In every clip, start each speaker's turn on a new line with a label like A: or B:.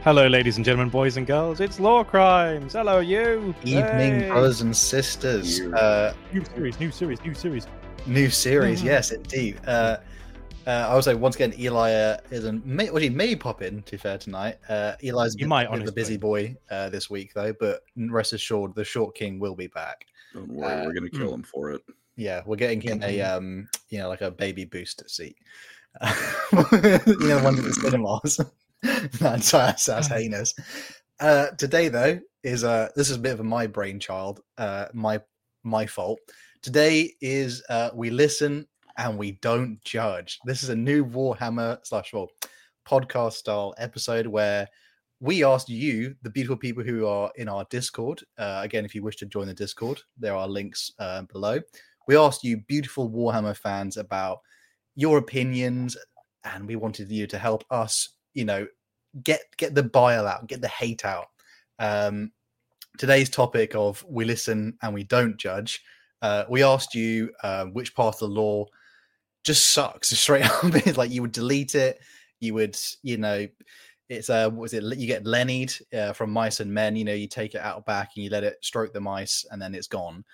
A: Hello, ladies and gentlemen, boys and girls. It's Law Crimes. Hello, you.
B: Evening,
A: Hey.
B: brothers and sisters.
A: New series.
B: New series, yes, indeed. I would say once again, Eli may pop in. To be fair, tonight, Eli's
A: He might,
B: bit of a
A: honestly.
B: busy boy this week though. But rest assured, the Short King will be back.
C: Don't worry, we're gonna kill him for it.
B: Yeah, we're getting him a like a baby booster seat. The one at the cinemas. That's heinous. Today though is this is a bit of my brainchild, my fault. Today is we listen and we don't judge. This is a new Warhammer podcast style episode where we asked you, the beautiful people who are in our Discord. Again, if you wish to join the Discord, there are links below. We asked you, beautiful Warhammer fans, about your opinions, and we wanted you to help us, get the bile out, get the hate out. Today's topic of we listen and we don't judge. We asked you which part of the law just sucks straight up. It's like you would delete it. You would, it's you get Lennied from Mice and Men. You take it out back and you let it stroke the mice, and then it's gone.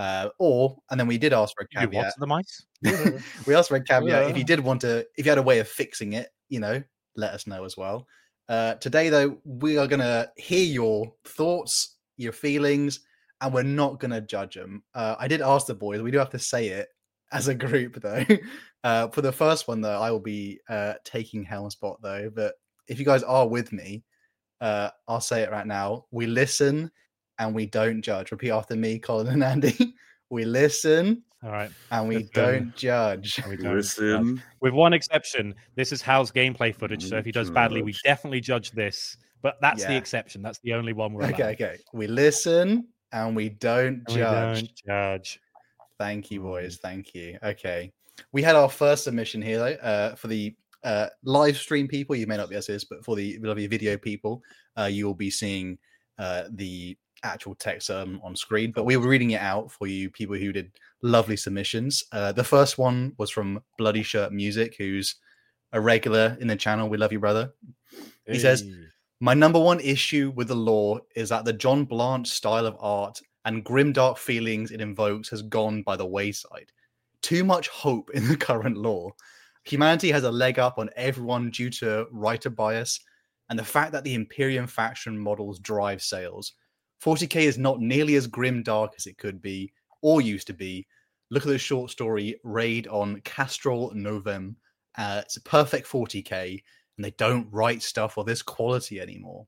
B: And then we did ask for a caveat.
A: What's the mice?
B: We asked for a caveat. If you had a way of fixing it, let us know as well. Today, though, we are going to hear your thoughts, your feelings, and we're not going to judge them. I did ask the boys. We do have to say it as a group, though. For the first one, though, I will be taking helm spot, though. But if you guys are with me, I'll say it right now. We listen and we don't judge. Repeat after me, Colin and Andy. We listen.
A: All right.
B: And we don't judge.
C: Listen.
A: With one exception, this is Hal's gameplay footage, so if he does badly, we definitely judge this. But that's the exception. That's the only one we're allowed.
B: Okay. We listen and we don't judge.
A: We don't judge.
B: Thank you, boys. Thank you. Okay. We had our first submission here, though, for the live stream people. You may not be able to see this, but for the video people, you will be seeing the actual text on screen. But we were reading it out for you people who did lovely submissions. The first one was from Bloody Shirt Music, who's a regular in the channel. We love you, brother. He says, my number one issue with the law is that the John Blanche style of art and grimdark feelings it invokes has gone by the wayside. Too much hope in the current law. Humanity has a leg up on everyone due to writer bias and the fact that the Imperium faction models drive sales. 40k is not nearly as grimdark as it could be or used to be. Look at the short story Raid on Castrol Novem. It's a perfect 40k, and they don't write stuff of this quality anymore.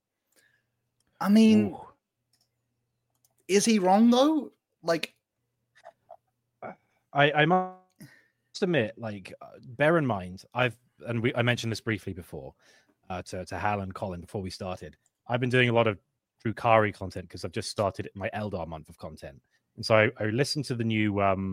B: I mean, is he wrong though? Like,
A: I must admit, bear in mind, I mentioned this briefly before to Hal and Colin before we started. I've been doing a lot of Drukhari content because I've just started my Eldar month of content. And so I listened to the new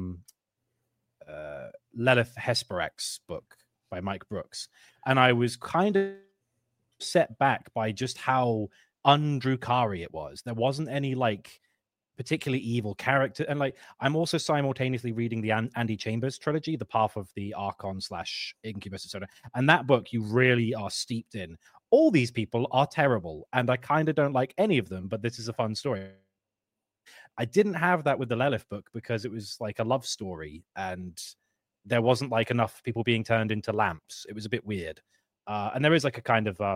A: Lilith Hesperex book by Mike Brooks, and I was kind of set back by just how un-Drukhari it was. There wasn't any particularly evil character, and I'm also simultaneously reading the Andy Chambers trilogy, The Path of the Archon / Incubus, etc. And that book you really are steeped in. All these people are terrible, and I kind of don't like any of them, but this is a fun story. I didn't have that with the Lilith book because it was like a love story, and there wasn't enough people being turned into lamps. It was a bit weird. And there is a kind of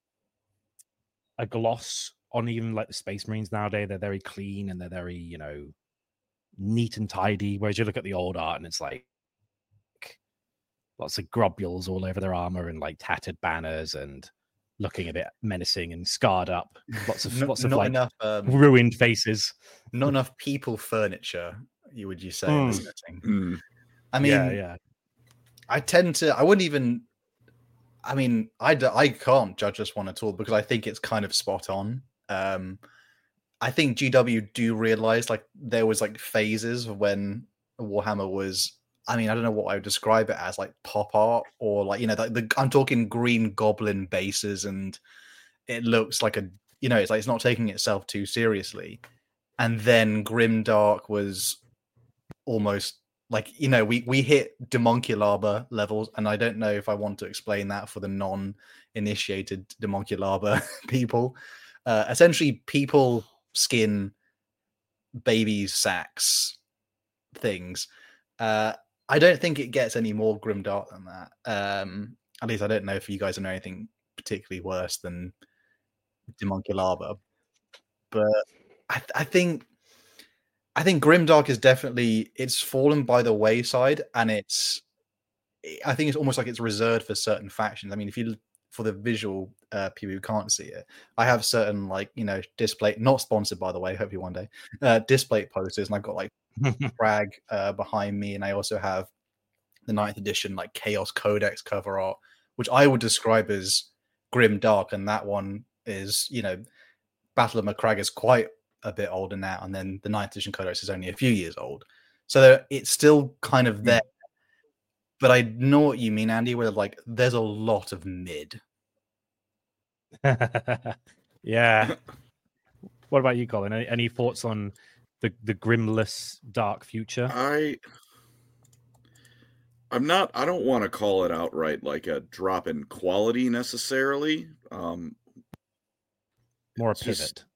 A: a gloss on even the Space Marines nowadays. They're very clean and they're very, neat and tidy. Whereas you look at the old art and it's lots of globules all over their armor and tattered banners and looking a bit menacing and scarred up. Lots of
B: enough
A: ruined faces.
B: Not enough people furniture, would you say? In this setting? I mean,
A: yeah.
B: I can't judge this one at all because I think it's kind of spot on. I think GW do realize there was phases of when Warhammer was, I don't know what I would describe it as, pop art or I'm talking Green Goblin bases, and it looks like it's not taking itself too seriously. And then Grimdark was almost we hit Demonculaba levels, and I don't know if I want to explain that for the non initiated Demonculaba people. Essentially, people skin babies' sacks things. I don't think it gets any more grimdark than that. At least I don't know if you guys know anything particularly worse than Demonculaba. But I think grimdark is definitely, it's fallen by the wayside, and I think it's almost like it's reserved for certain factions. I mean, if you for the visual people who can't see it, I have certain display, not sponsored by the way, hopefully one day, display posters, and I've got like Crag behind me, and I also have the 9th edition like Chaos Codex cover art, which I would describe as grim dark, and that one is Battle of Macragge is quite a bit older now, and then the 9th edition Codex is only a few years old, so it's still kind of there. But I know what you mean, Andy, where like there's a lot of mid.
A: Yeah. What about you, Colin? Any thoughts on the grimless dark future?
C: I don't want to call it outright like a drop in quality necessarily.
A: More a pivot.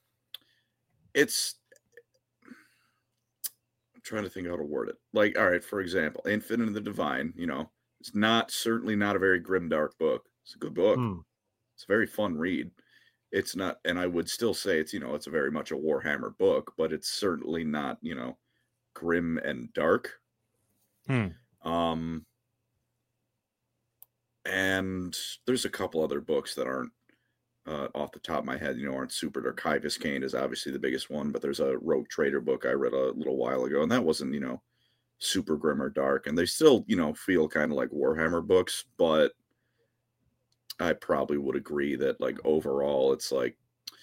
C: I'm trying to think how to word it. Like, all right, for example, Infinite and the Divine, it's certainly not a very grimdark book. It's a good book. It's a very fun read. It's not, and I would still say it's a very much a Warhammer book, but it's certainly not, grim and dark. And there's a couple other books that aren't off the top of my head, aren't super dark. Kivus Kane is obviously the biggest one, but there's a Rogue Trader book I read a little while ago, and that wasn't, super grim or dark. And they still, feel kind of like Warhammer books, but I probably would agree that, like, overall, it's like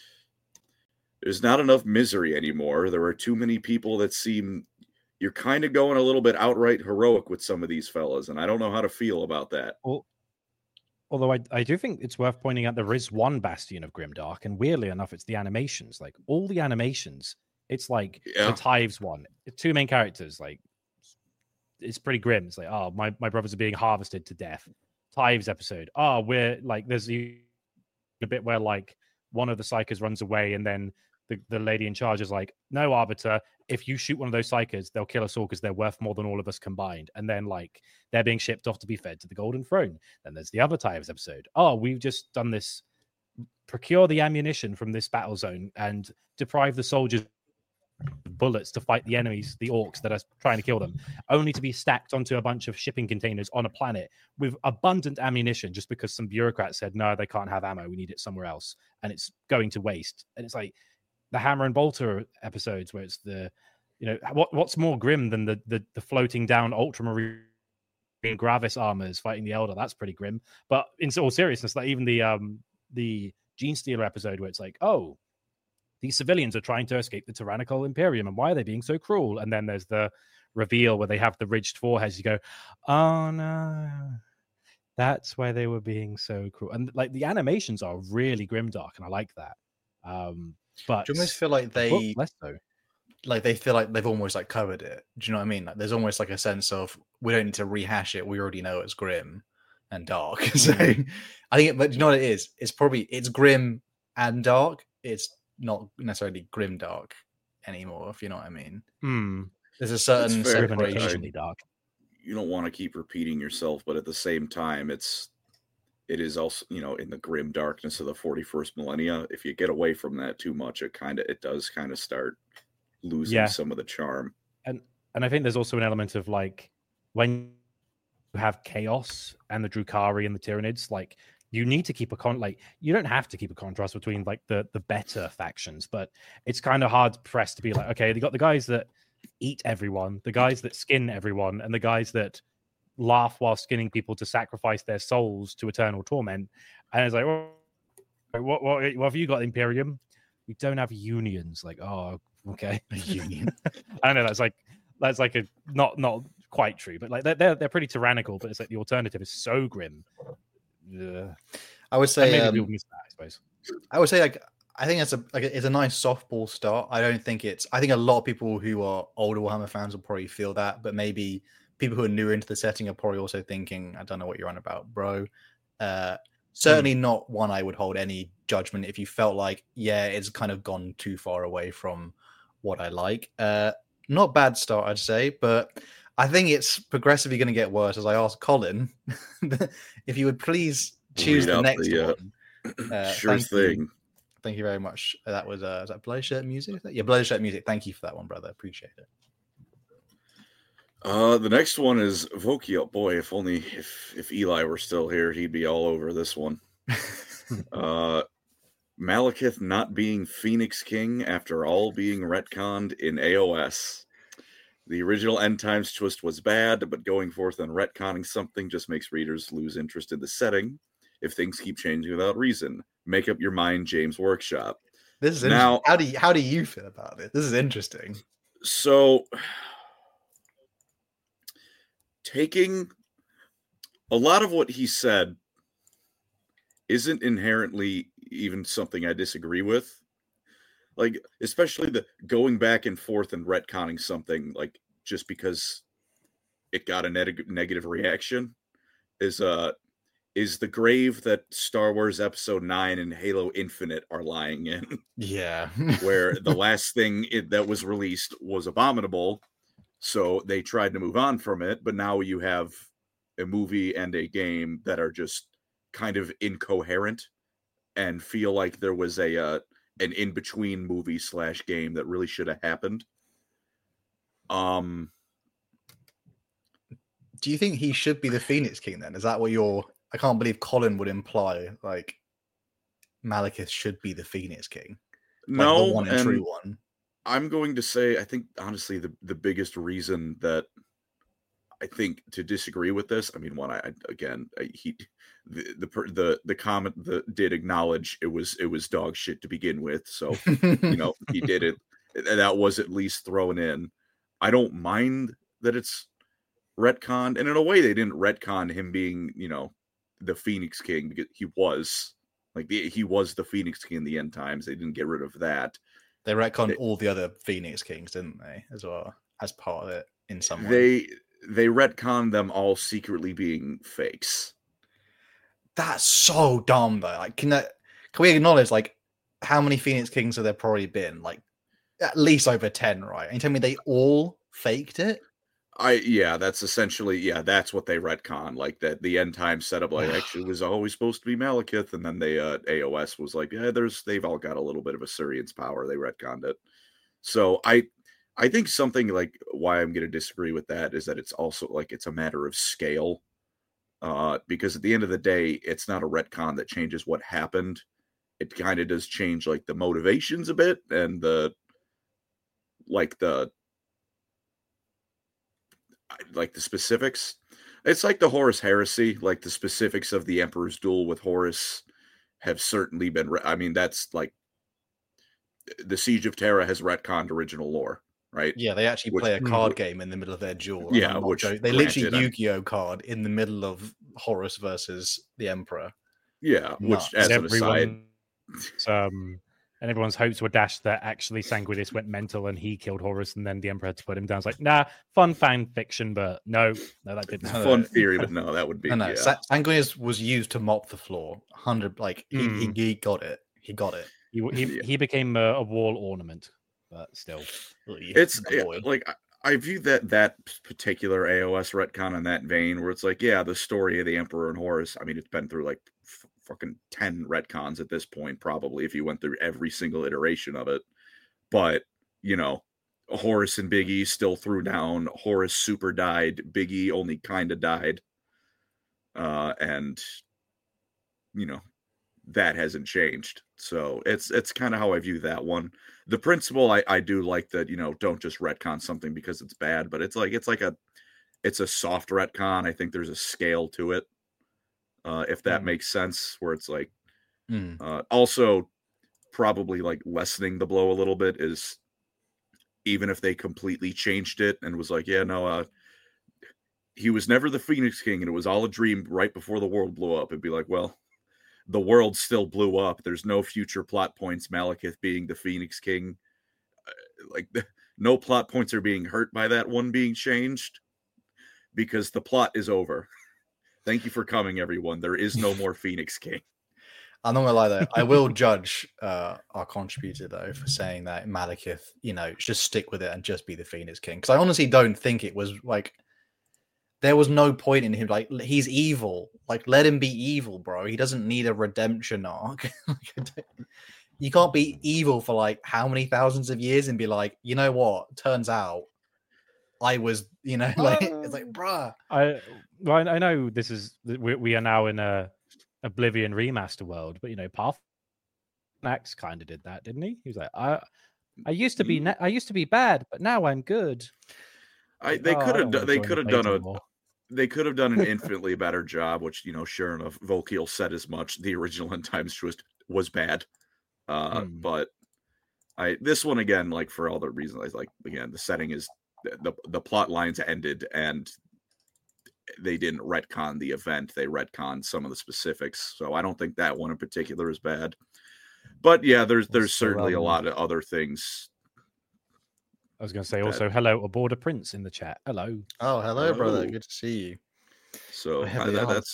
C: there's not enough misery anymore. There are too many people that seem you're kind of going a little bit outright heroic with some of these fellas, and I don't know how to feel about that.
A: Well, although I do think it's worth pointing out there is one bastion of grimdark, and weirdly enough, it's the animations. Like all the animations, it's like the Tives one. 2 main characters, like it's pretty grim. It's like, oh, my brothers are being harvested to death. Tives episode. Oh, we're like there's a bit where like one of the psychers runs away, and then the lady in charge is like, no, Arbiter, if you shoot one of those psychers, they'll kill us all because they're worth more than all of us combined. And then like they're being shipped off to be fed to the Golden Throne. Then there's the other Tives episode. Oh, we've just done this, procure the ammunition from this battle zone and deprive the soldiers of bullets to fight the enemies, the orcs that are trying to kill them, only to be stacked onto a bunch of shipping containers on a planet with abundant ammunition just because some bureaucrat said, no, they can't have ammo. We need it somewhere else. And it's going to waste. And it's like, the Hammer and Bolter episodes where it's the, what's more grim than the floating down ultramarine Gravis armors fighting the Elder? That's pretty grim. But in all seriousness, like even the Gene Stealer episode where it's like, oh, these civilians are trying to escape the tyrannical Imperium, and why are they being so cruel? And then there's the reveal where they have the ridged foreheads. You go, oh no, that's why they were being so cruel. And like the animations are really grimdark, and I like that. But
B: do you almost feel like they
A: less so?
B: Like they feel like they've almost like covered it. Do you know what I mean? Like there's almost like a sense of we don't need to rehash it. We already know it's grim and dark. So I think, but you know what it is? It's grim and dark. It's not necessarily grim dark anymore, if you know what I mean. There's a certain separation.
A: Dark.
C: You don't want to keep repeating yourself, but at the same time, it is also, in the grim darkness of the 41st millennia. If you get away from that too much, it does kind of start losing some of the charm.
A: And I think there's also an element of like when you have chaos and the Drukhari and the Tyranids, like you need to keep you don't have to keep a contrast between like the better factions, but it's kind of hard pressed to be like, okay, they got the guys that eat everyone, the guys that skin everyone, and the guys that laugh while skinning people to sacrifice their souls to eternal torment. And it's like, what have you got, Imperium? We don't have unions. Like, oh, okay,
B: a union.
A: I know that's like a not quite true, but like they're pretty tyrannical. But it's like the alternative is so grim.
B: I would say
A: maybe people miss that, I suppose.
B: I would say like I think it's a nice softball start. I don't think I think a lot of people who are older Warhammer fans will probably feel that, but maybe people who are newer into the setting are probably also thinking, I don't know what you're on about, bro. Certainly not one I would hold any judgment if you felt like, yeah, it's kind of gone too far away from what I like. Not bad start, I'd say, but I think it's progressively going to get worse. As I asked Colin, if you would please choose the next one.
C: Sure thing.
B: Thank you very much. That was is that Bloody Shirt Music? Yeah, Bloody Shirt Music. Thank you for that one, brother. Appreciate it.
C: The next one is Vokio. Boy, if only if Eli were still here, he'd be all over this one. Malekith not being Phoenix King after all being retconned in AOS. The original End Times twist was bad, but going forth and retconning something just makes readers lose interest in the setting if things keep changing without reason. Make up your mind, James Workshop.
B: This is now. How do you feel about it? This is interesting.
C: So, taking a lot of what he said isn't inherently even something I disagree with. Like, especially the going back and forth and retconning something, like, just because it got a negative reaction is the grave that Star Wars Episode 9 and Halo Infinite are lying in.
B: Yeah.
C: Where the last thing that was released was abominable, so they tried to move on from it, but now you have a movie and a game that are just kind of incoherent and feel like there was an in-between movie / game that really should have happened.
B: Do you think he should be the Phoenix King then? Is that what I can't believe Colin would imply, like, Malekith should be the Phoenix King. Like,
C: no,
B: the one and true one.
C: I'm going to say, I think, honestly, the biggest reason that I think to disagree with this, I mean, one, the comment that did acknowledge it was dog shit to begin with, so he did it. That was at least thrown in. I don't mind that it's retconned, and in a way, they didn't retcon him being, the Phoenix King, because he was the Phoenix King in the End Times. They didn't get rid of that.
B: They retconned all the other Phoenix Kings, didn't they, as well, as part of it in some way?
C: They retconned them all secretly being fakes.
B: That's so dumb, though. Like, can we acknowledge, like, how many Phoenix Kings have there probably been? Like, at least over 10, right? And you tell me they all faked it?
C: That's essentially, that's what they retcon. Like, that the End Time setup, like, actually was always supposed to be Malekith, and then they AOS was like, they've all got a little bit of Assyrian's power. They retconned it. So I think something like why I'm going to disagree with that is that it's also like it's a matter of scale. Because at the end of the day, it's not a retcon that changes what happened. It kind of does change like the motivations a bit and the specifics. It's like the Horus Heresy, like the specifics of the Emperor's duel with Horus have certainly been. I mean, that's like the Siege of Terra has retconned original lore, right?
B: Yeah, they actually play a card game in the middle of their duel.
C: Yeah,
B: they literally Yu-Gi-Oh card in the middle of Horus versus the Emperor.
C: Yeah, which as an aside,
A: and everyone's hopes were dashed that actually Sanguinius went mental and he killed Horus, and then the Emperor had to put him down. It's like, nah, fun fan fiction, but no, that didn't happen.
C: Fun theory, but no, that would be.
B: No. Sanguinius was used to mop the floor. 100, like he got it. He got it.
A: He became a wall ornament, but still,
C: it's like I view that particular AOS retcon in that vein, where it's like, the story of the Emperor and Horus. I mean, it's been through like fucking 10 retcons at this point, probably, if you went through every single iteration of it. But Horus and Big E still threw down. Horus super died. Big E only kind of died. And that hasn't changed. So it's kind of how I view that one. The principle I do like that, don't just retcon something because it's bad, but it's a soft retcon. I think there's a scale to it. If that makes sense, where it's like, also probably like lessening the blow a little bit is, even if they completely changed it and was like, he was never the Phoenix King and it was all a dream right before the world blew up. It'd be like, well, the world still blew up. There's no future plot points. Malekith being the Phoenix King, no plot points are being hurt by that one being changed because the plot is over. Thank you for coming, everyone. There is no more Phoenix King.
B: I'm not gonna lie though. I will judge our contributor though for saying that Malekith, just stick with it and just be the Phoenix King. Because I honestly don't think it was like there was no point in him. Like he's evil. Like let him be evil, bro. He doesn't need a redemption arc. You can't be evil for like how many thousands of years and be like, you know what? Turns out I was, like it's like, bruh.
A: I know this is we are now in a Oblivion remaster world, but Paarthurnax kind of did that, didn't he? He was like, I used to be bad, but now I'm good.
C: They could have done an infinitely better job, which sure enough, Volkiel said as much. The original End Times was bad, but this one again, like for all the reasons, again the setting is the plot lines ended and they didn't retcon the event. They retconned some of the specifics. So I don't think that one in particular is bad. But yeah, there's certainly a lot of other things.
A: I was going to say also, hello, Aboard a Prince in the chat. Hello.
B: Oh, hello, brother. Good to see you.
C: So
B: that's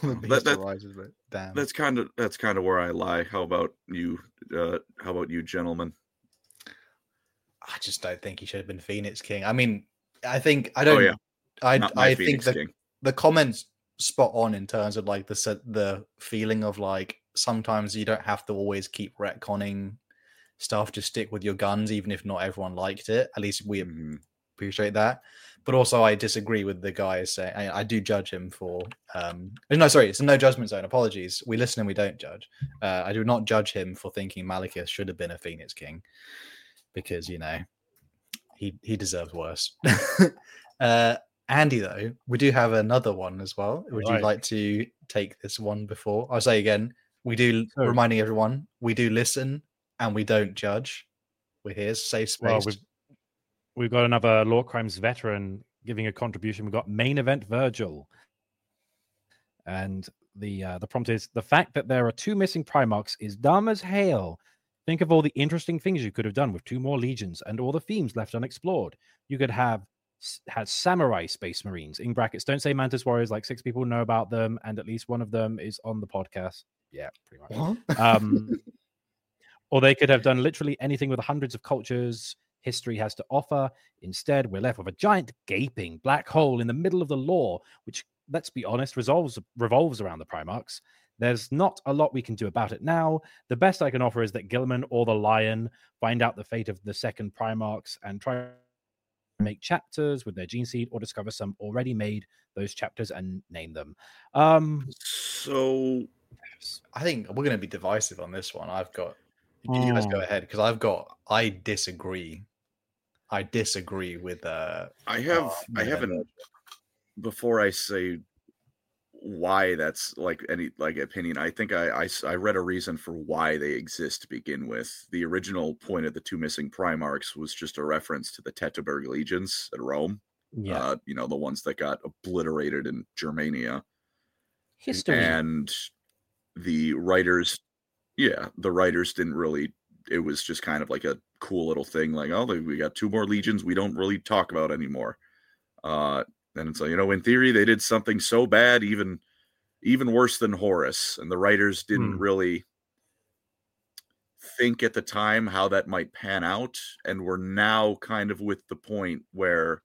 C: that's kind of where I lie. How about you? How about you, gentlemen?
B: I just don't think he should have been Phoenix King. I mean, I think the comments spot on in terms of like the feeling of like sometimes you don't have to always keep retconning stuff. Just stick with your guns, even if not everyone liked it. At least we appreciate that. But also, I disagree with the guy saying I do judge him for. It's a no judgment zone. Apologies. We listen and we don't judge. I do not judge him for thinking Malekith should have been a Phoenix King because he deserves worse. Andy, though, we do have another one as well. Would you like to take this one before? I'll say again, reminding everyone, we do listen and we don't judge. We're here, safe space.
A: Well, we've got another Law Crimes veteran giving a contribution. We've got Main Event Virgil. And the prompt is, the fact that there are 2 missing Primarchs is dumb as hell. Think of all the interesting things you could have done with 2 more legions and all the themes left unexplored. You could have had samurai space marines, in brackets, don't say mantis warriors, like 6 people know about them and at least one of them is on the podcast. Yeah, pretty much. Or they could have done literally anything with the hundreds of cultures history has to offer. Instead, we're left with a giant gaping black hole in the middle of the lore, which, let's be honest, revolves around the Primarchs. There's not a lot we can do about it now. The best I can offer is that Guilliman or the Lion find out the fate of the second Primarchs and try to make chapters with their gene seed, or discover some already made those chapters and name them.
C: So
B: I think we're going to be divisive on this one. You guys go ahead because I disagree. I disagree with I
C: haven't before I say why that's like any like opinion. I think I read a reason for why they exist to begin with. The original point of the 2 missing Primarchs was just a reference to the Teteberg legions at Rome.
A: Yeah,
C: the ones that got obliterated in Germania.
A: History.
C: And the writers didn't really. It was just kind of like a cool little thing, like, oh, we got 2 more legions we don't really talk about anymore. And so, in theory, they did something so bad, even worse than Horus, and the writers didn't really think at the time how that might pan out, and we're now kind of with the point where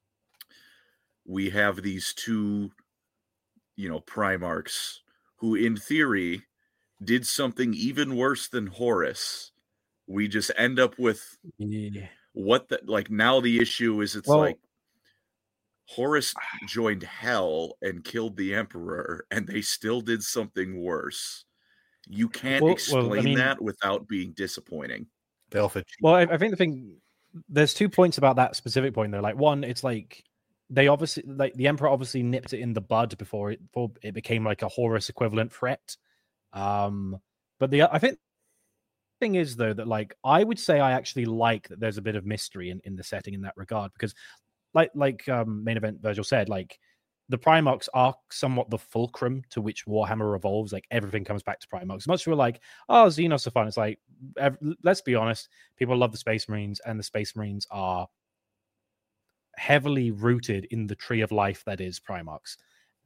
C: we have these 2, Primarchs who, in theory, did something even worse than Horus. We just end up with now the issue is like Horus joined hell and killed the Emperor, and they still did something worse. You can't explain that without being disappointing.
A: Well, I think the thing, there's 2 points about that specific point though. Like, one, it's like they obviously, like, the Emperor obviously nipped it in the bud before it became like a Horus equivalent threat. But I think the thing is though that, like, I would say I actually like that there's a bit of mystery in the setting in that regard, because like Main Event Virgil said, like, the Primarchs are somewhat the fulcrum to which Warhammer revolves. Like, everything comes back to Primarchs. Much as we're like, oh, Xenos are fun. It's like, let's be honest, people love the Space Marines, and the Space Marines are heavily rooted in the tree of life that is Primarchs.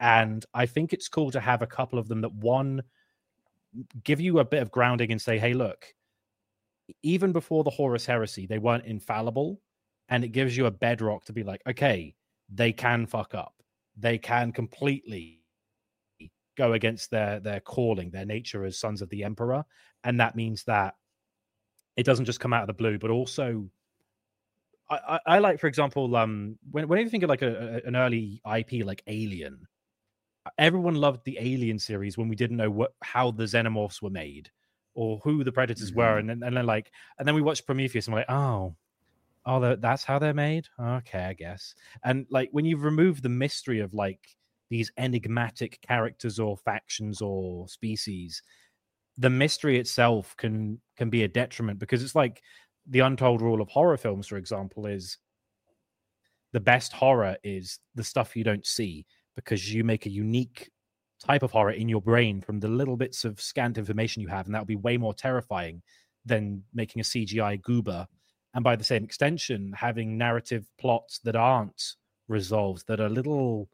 A: And I think it's cool to have a couple of them that, one, give you a bit of grounding and say, hey, look, even before the Horus Heresy, they weren't infallible. And it gives you a bedrock to be like, okay, they can fuck up. They can completely go against their calling, their nature as sons of the Emperor. And that means that it doesn't just come out of the blue, but also I like, for example, when you think of like an early IP like Alien, everyone loved the Alien series when we didn't know how the xenomorphs were made or who the predators were, and then we watched Prometheus and we're like, oh, that's how they're made. Okay, I guess. And like when you remove the mystery of like these enigmatic characters or factions or species, the mystery itself can be a detriment, because it's like the untold rule of horror films, for example, is the best horror is the stuff you don't see, because you make a unique type of horror in your brain from the little bits of scant information you have, and that would be way more terrifying than making a CGI goober. And by the same extension, having narrative plots that aren't resolved, that are little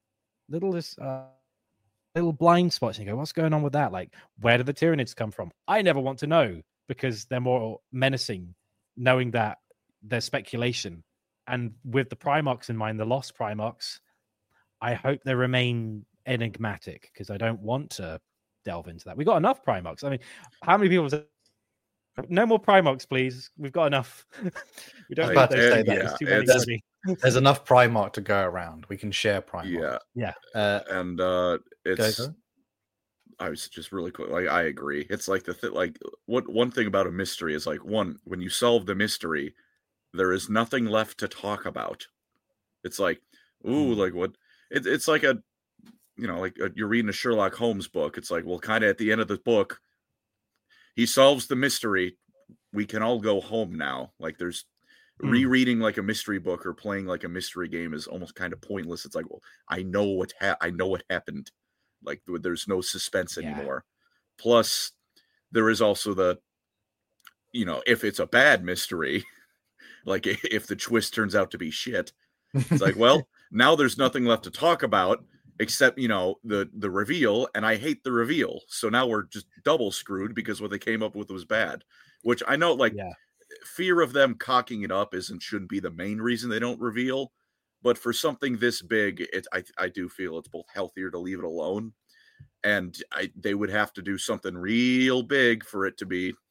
A: blind spots, and you go, what's going on with that? Like, where do the Tyranids come from? I never want to know, because they're more menacing, knowing that there's speculation. And with the Primarchs in mind, the Lost Primarchs, I hope they remain enigmatic, because I don't want to delve into that. We got enough Primarchs. I mean, how many people say, no more Primarchs, please? We've got enough. We don't need those things. It's too many already.
B: There's enough Primarch to go around. We can share Primarch.
A: Yeah.
C: And it's. I was just really quick. Like, I agree. It's like one thing about a mystery is like, when you solve the mystery, there is nothing left to talk about. It's like, like what? It's like you're reading a Sherlock Holmes book. It's like, well, kind of at the end of the book, he solves the mystery. We can all go home now. Like, there's rereading like a mystery book or playing like a mystery game is almost kind of pointless. It's like, well, I know what happened. Like, there's no suspense anymore. Plus, there is also the, if it's a bad mystery, like if the twist turns out to be shit, it's like, well, now there's nothing left to talk about except, the reveal, and I hate the reveal. So now we're just double screwed because what they came up with was bad, which I know, fear of them cocking it up shouldn't be the main reason they don't reveal. But for something this big, I do feel it's both healthier to leave it alone, and they would have to do something real big for it to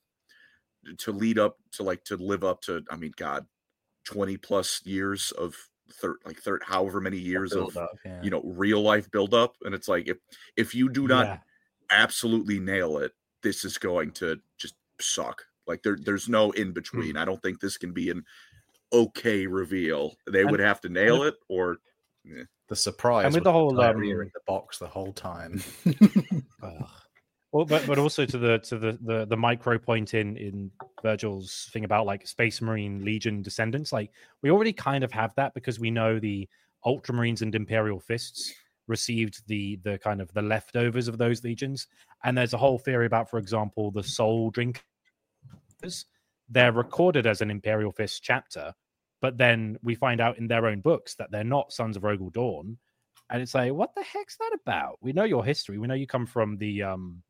C: live up to, I mean, God, 20 plus years of however many years of real life buildup, and it's like if you do not absolutely nail it, this is going to just suck. Like there's no in between. I don't think this can be an okay reveal. They would have to nail it, or
B: the surprise.
A: And with the whole
B: in the box the whole time.
A: Well, but also to the micro point in Virgil's thing about like Space Marine Legion descendants, like we already kind of have that, because we know the Ultramarines and Imperial Fists received the kind of the leftovers of those legions, and there's a whole theory about, for example, the Soul Drinkers. They're recorded as an Imperial Fist chapter, but then we find out in their own books that they're not Sons of Rogel Dawn, and it's like, what the heck's that about? We know your history. We know you come from the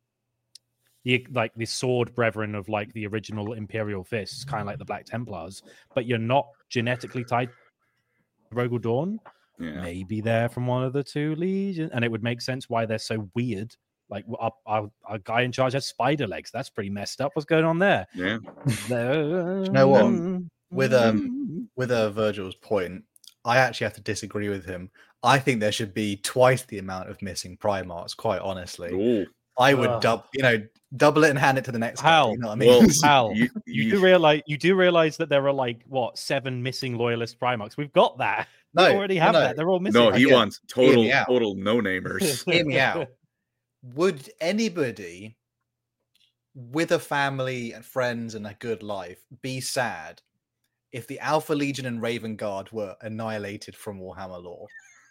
A: sword brethren of like the original Imperial Fists, kind of like the Black Templars, but you're not genetically tied to Rogel Dawn. Maybe they're from one of the two legions, and it would make sense why they're so weird. Like our guy in charge has spider legs. That's pretty messed up. What's going on there?
C: Yeah.
B: You know what? With Virgil's point, I actually have to disagree with him. I think there should be twice the amount of missing Primarchs. Quite honestly, I would double it and hand it to the next guy. You know what I mean?
A: Well, Hal, you do realize that there are like 7 missing loyalist Primarchs. We've got that. We already have that. They're all missing.
C: No, he wants total no namers.
B: Hear me out. Would anybody with a family and friends and a good life be sad if the Alpha Legion and Raven Guard were annihilated from Warhammer lore?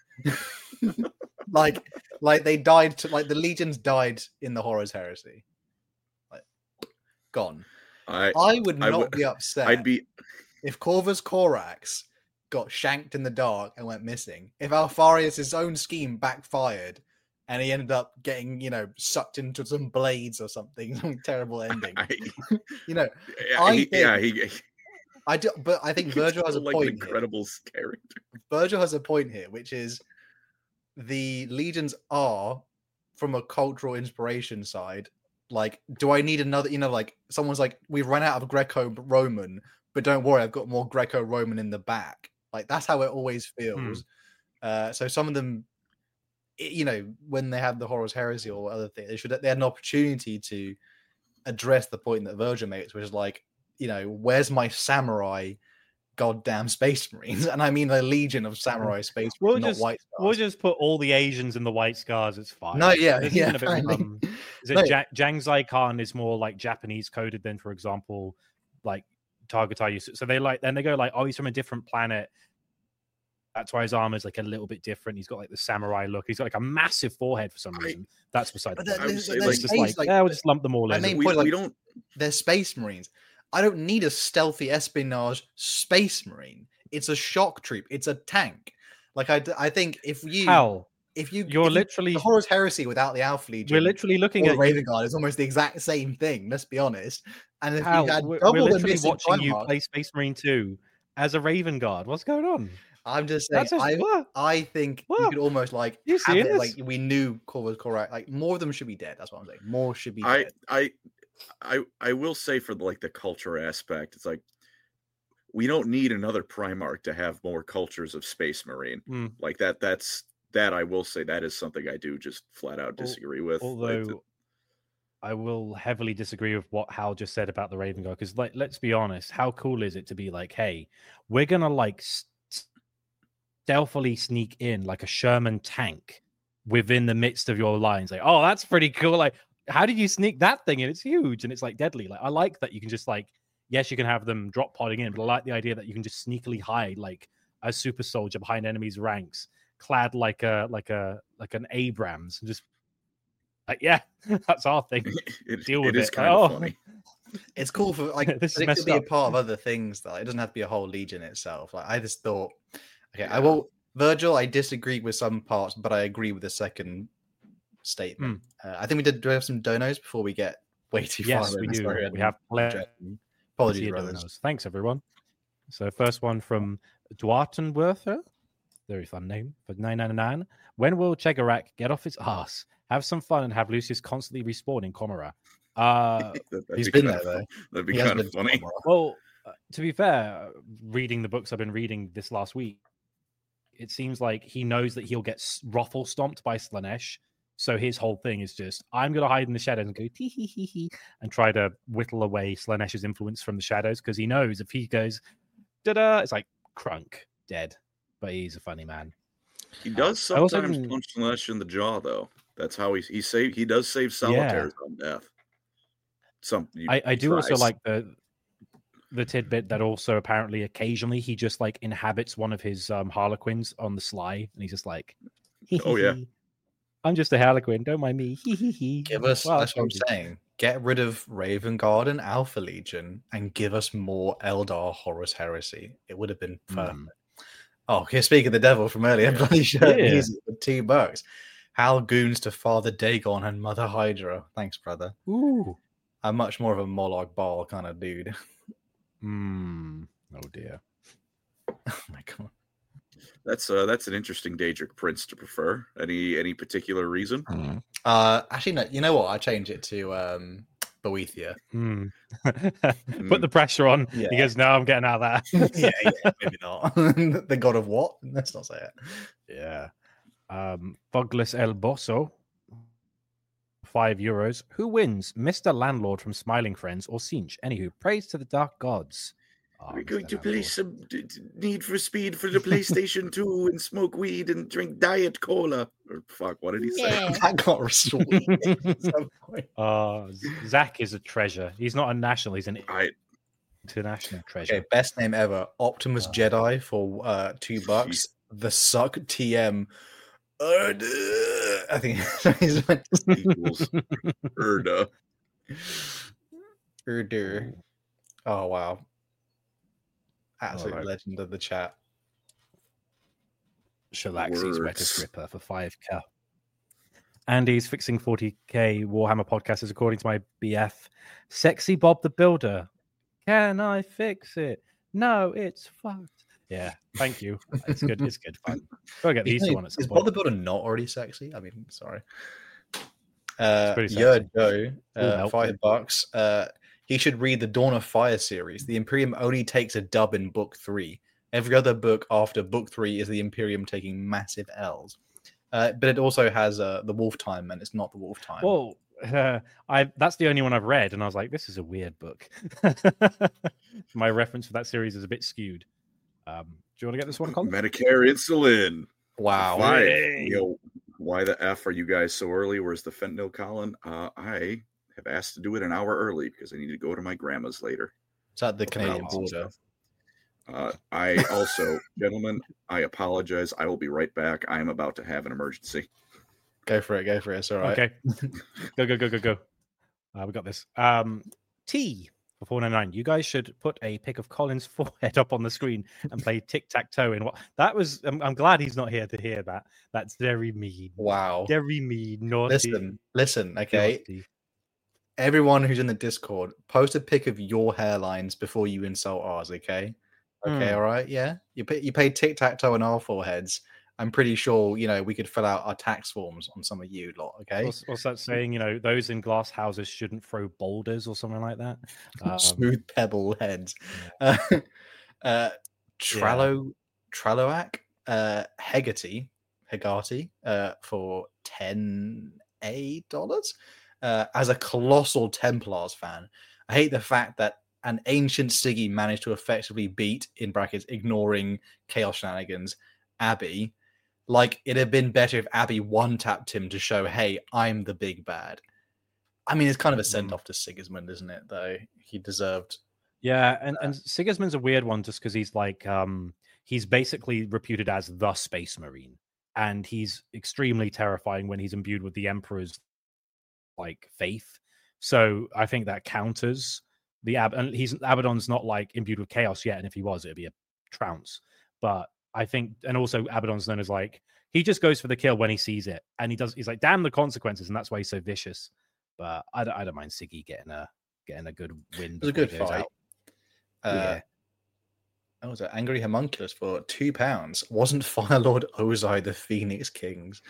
B: like they died the legions died in the Horus Heresy. Gone. I would not be upset if Corvus Corax got shanked in the dark and went missing, if Alfarius' own scheme backfired and he ended up getting, sucked into some blades or something, some terrible ending, I do, but I think Virgil has a point.
C: An incredible character.
B: Virgil has a point here, which is the legions are, from a cultural inspiration side, like, do I need another? Like someone's like, we've run out of Greco-Roman, but don't worry, I've got more Greco-Roman in the back. Like that's how it always feels. So some of them, when they have the Horus Heresy or other things, they had an opportunity to address the point that Virgil makes, which is like, where's my samurai goddamn space marines? And I mean a legion of samurai space marines, not white scars.
A: We'll just put all the Asians in the white scars. It's fine.
B: No, yeah.
A: Is it Jangzai Khan is more like Japanese coded than, for example, like Targatai used to. So they go like, oh, he's from a different planet. That's why his armor is like a little bit different. He's got like the samurai look. He's got like a massive forehead for some reason. That's beside the point. We'll just lump them all in.
B: We don't. They're space marines. I don't need a stealthy espionage space marine. It's a shock troop. It's a tank. Like I think you're literally the Horus Heresy without the Alpha Legion.
A: We're literally looking at
B: Raven Guard is almost the exact same thing. Let's be honest. And if
A: Hal,
B: you had
A: we're
B: literally
A: watching you play Space Marine 2 as a Raven Guard. What's going on?
B: I'm just saying. I think you could almost like have it like we knew Corvus correct. Like more of them should be dead. That's what I'm saying. More should be dead.
C: I will say for the culture aspect, it's like we don't need another Primarch to have more cultures of Space Marine. Like that's I will say that is something I do just flat out disagree with.
A: Although I will heavily disagree with what Hal just said about the Raven Guard, because let's be honest, how cool is it to be like, hey, we're gonna like stealthily sneak in like a Sherman tank within the midst of your lines. Like, oh, that's pretty cool. Like, how did you sneak that thing in? It's huge and it's like deadly. Like, I like that you can just like, yes, you can have them drop podding in, but I like the idea that you can just sneakily hide like a super soldier behind enemies' ranks, clad like an Abrams, and just like, yeah, that's our thing. Deal with it.
C: Is kind of funny.
B: It's cool for like
A: this
B: it could be a part of other things though. It doesn't have to be a whole legion itself. Like I just thought, okay, Virgil, I disagree with some parts, but I agree with the second statement. I think do we have some donos before we get way too far?
A: Yes, we do. We have
B: apologies, brothers.
A: Thanks, everyone. So first one from Dwartenwerther, very fun name, for 999. When will Chegarak get off his ass, have some fun, and have Lucius constantly respawn in Comora?
B: He's been there though.
C: That'd be kind of funny.
A: Well, to be fair, reading the books I've been reading this last week, it seems like he knows that he'll get ruffle stomped by Slaanesh. So his whole thing is just, I'm going to hide in the shadows and go tee hee hee hee and try to whittle away Slaanesh's influence from the shadows, because he knows if he goes da-da, it's like crunk, dead. But he's a funny man.
C: He does sometimes punch Slaanesh in the jaw, though. That's how he does save Solitaires on death.
A: I do also like the tidbit that also apparently occasionally he just like inhabits one of his Harlequins on the sly, and he's just like,
C: oh yeah,
A: I'm just a Harlequin, don't mind me.
B: Give us, that's what I'm saying. Get rid of Raven Guard and Alpha Legion and give us more Eldar Horus Heresy. It would have been perfect. Oh, here, speak of the devil from earlier, bloody shirt easy for $2. Hal Goons to Father Dagon and Mother Hydra. Thanks, brother.
A: Ooh.
B: I'm much more of a Moloch Baal kind of dude.
A: Oh dear.
B: Oh my god.
C: That's an interesting Daedric prince to prefer. Any particular reason?
B: Actually, no. You know what? I change it to Boethia.
A: Put the pressure on. Yeah. He goes, no, I'm getting out of that.
B: yeah, maybe not. The god of what? Let's not say it.
A: Yeah. Fogless El Bosso, €5. Who wins, Mr. Landlord from Smiling Friends or Sinch? Anywho, praise to the dark gods.
C: We're going to play some Need for Speed for the PlayStation 2 and smoke weed and drink Diet Cola. Or fuck, what did he say?
B: That got restored.
A: Zach is a treasure. He's not a national, he's an international treasure.
B: Okay, best name ever. Optimus Jedi for $2. The Suck TM. I think he's
C: equals Erda.
B: Erder. Oh wow. Absolute legend of the chat.
A: Shalaxi's
C: Words.
A: wettest gripper for 5K. Andy's fixing 40K Warhammer podcast is according to my BF. Sexy Bob the Builder. Can I fix it? No, it's fucked. Yeah, thank you. It's good. It's good fun. Gotta get the Easter one at some
B: Is
A: point.
B: Bob the Builder not already sexy? I mean, sorry.
A: pretty
B: Yeah,
A: sexy.
B: Joe,
A: help.
B: $5. He should read the Dawn of Fire series. The Imperium only takes a dub in book 3. Every other book after book 3 is the Imperium taking massive L's. But it also has the Wolf Time, and it's not the Wolf Time.
A: Well, that's the only one I've read, and I was like, this is a weird book. My reference for that series is a bit skewed. Do you want to get this one, Colin?
C: Medicare insulin.
B: Wow.
C: Five.
A: Hey.
C: You know, why the F are you guys so early? Where's the fentanyl, Colin? I have asked to do it an hour early because I need to go to my grandma's later.
B: Is that the Canadian
C: Some
B: border?
C: stuff. I also, gentlemen, I apologize. I will be right back. I am about to have an emergency.
B: Go for it. It's all right.
A: Okay. Go. We got this. T for 499. You guys should put a pic of Colin's forehead up on the screen and play tic-tac-toe in what that was. I'm glad he's not here to hear that. That's very mean.
B: Wow.
A: Very mean. Naughty.
B: Listen, okay.
A: Naughty.
B: Everyone who's in the Discord, post a pic of your hairlines before you insult ours, okay? Okay, all right, yeah. You pay tic-tac-toe on our foreheads. I'm pretty sure, we could fill out our tax forms on some of you lot, okay?
A: What's that saying? Those in glass houses shouldn't throw boulders or something like that.
B: Smooth pebble heads. Trelloak, Hegarty for $10 as a colossal Templars fan. I hate the fact that an ancient Siggy managed to effectively beat, in brackets, ignoring Chaos Shenanigans, Abby. Like, it'd have been better if Abby one-tapped him to show, hey, I'm the big bad. I mean, it's kind of a send-off to Sigismund, isn't it, though? He deserved...
A: Yeah, and Sigismund's a weird one just because he's like, he's basically reputed as the Space Marine. And he's extremely terrifying when he's imbued with the Emperor's, like, faith. So I think that counters the and Abaddon's not like imbued with chaos yet, and if he was, it'd be a trounce. But I think, and also Abaddon's known as like he just goes for the kill when he sees it, and he's like, damn the consequences, and that's why he's so vicious. But I don't mind Siggy getting a good win.
B: It was a good fight.
A: Yeah.
B: That was an Angry Homunculus for £2. Wasn't Firelord Ozai the Phoenix Kings?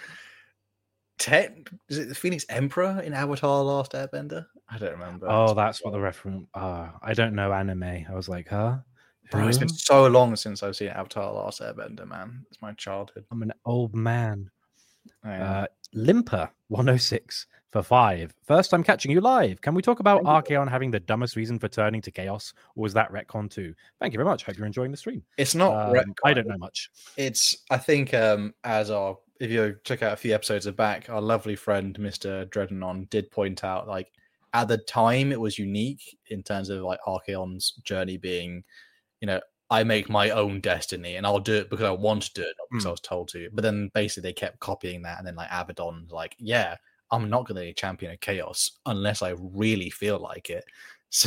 B: Is it the Phoenix Emperor in Avatar: Last Airbender? I don't remember.
A: Oh, that's what the reference. I don't know anime. I was like, huh?
B: Bro, it's been so long since I've seen Avatar: Last Airbender, man. It's my childhood.
A: I'm an old man.
B: I
A: Limper 106 for 5. First time catching you live. Can we talk about Archaon having the dumbest reason for turning to Chaos, or was that retcon too? Thank you very much. Hope you're enjoying the stream.
B: It's not retcon.
A: I don't know much.
B: I think if you check out a few episodes back, our lovely friend Mr. Dreadanon did point out, like, at the time it was unique in terms of like Archaon's journey being, I make my own destiny and I'll do it because I want to do it, not because I was told to. But then basically they kept copying that, and then like Abaddon's like, yeah, I'm not going to be a champion of chaos unless I really feel like it. So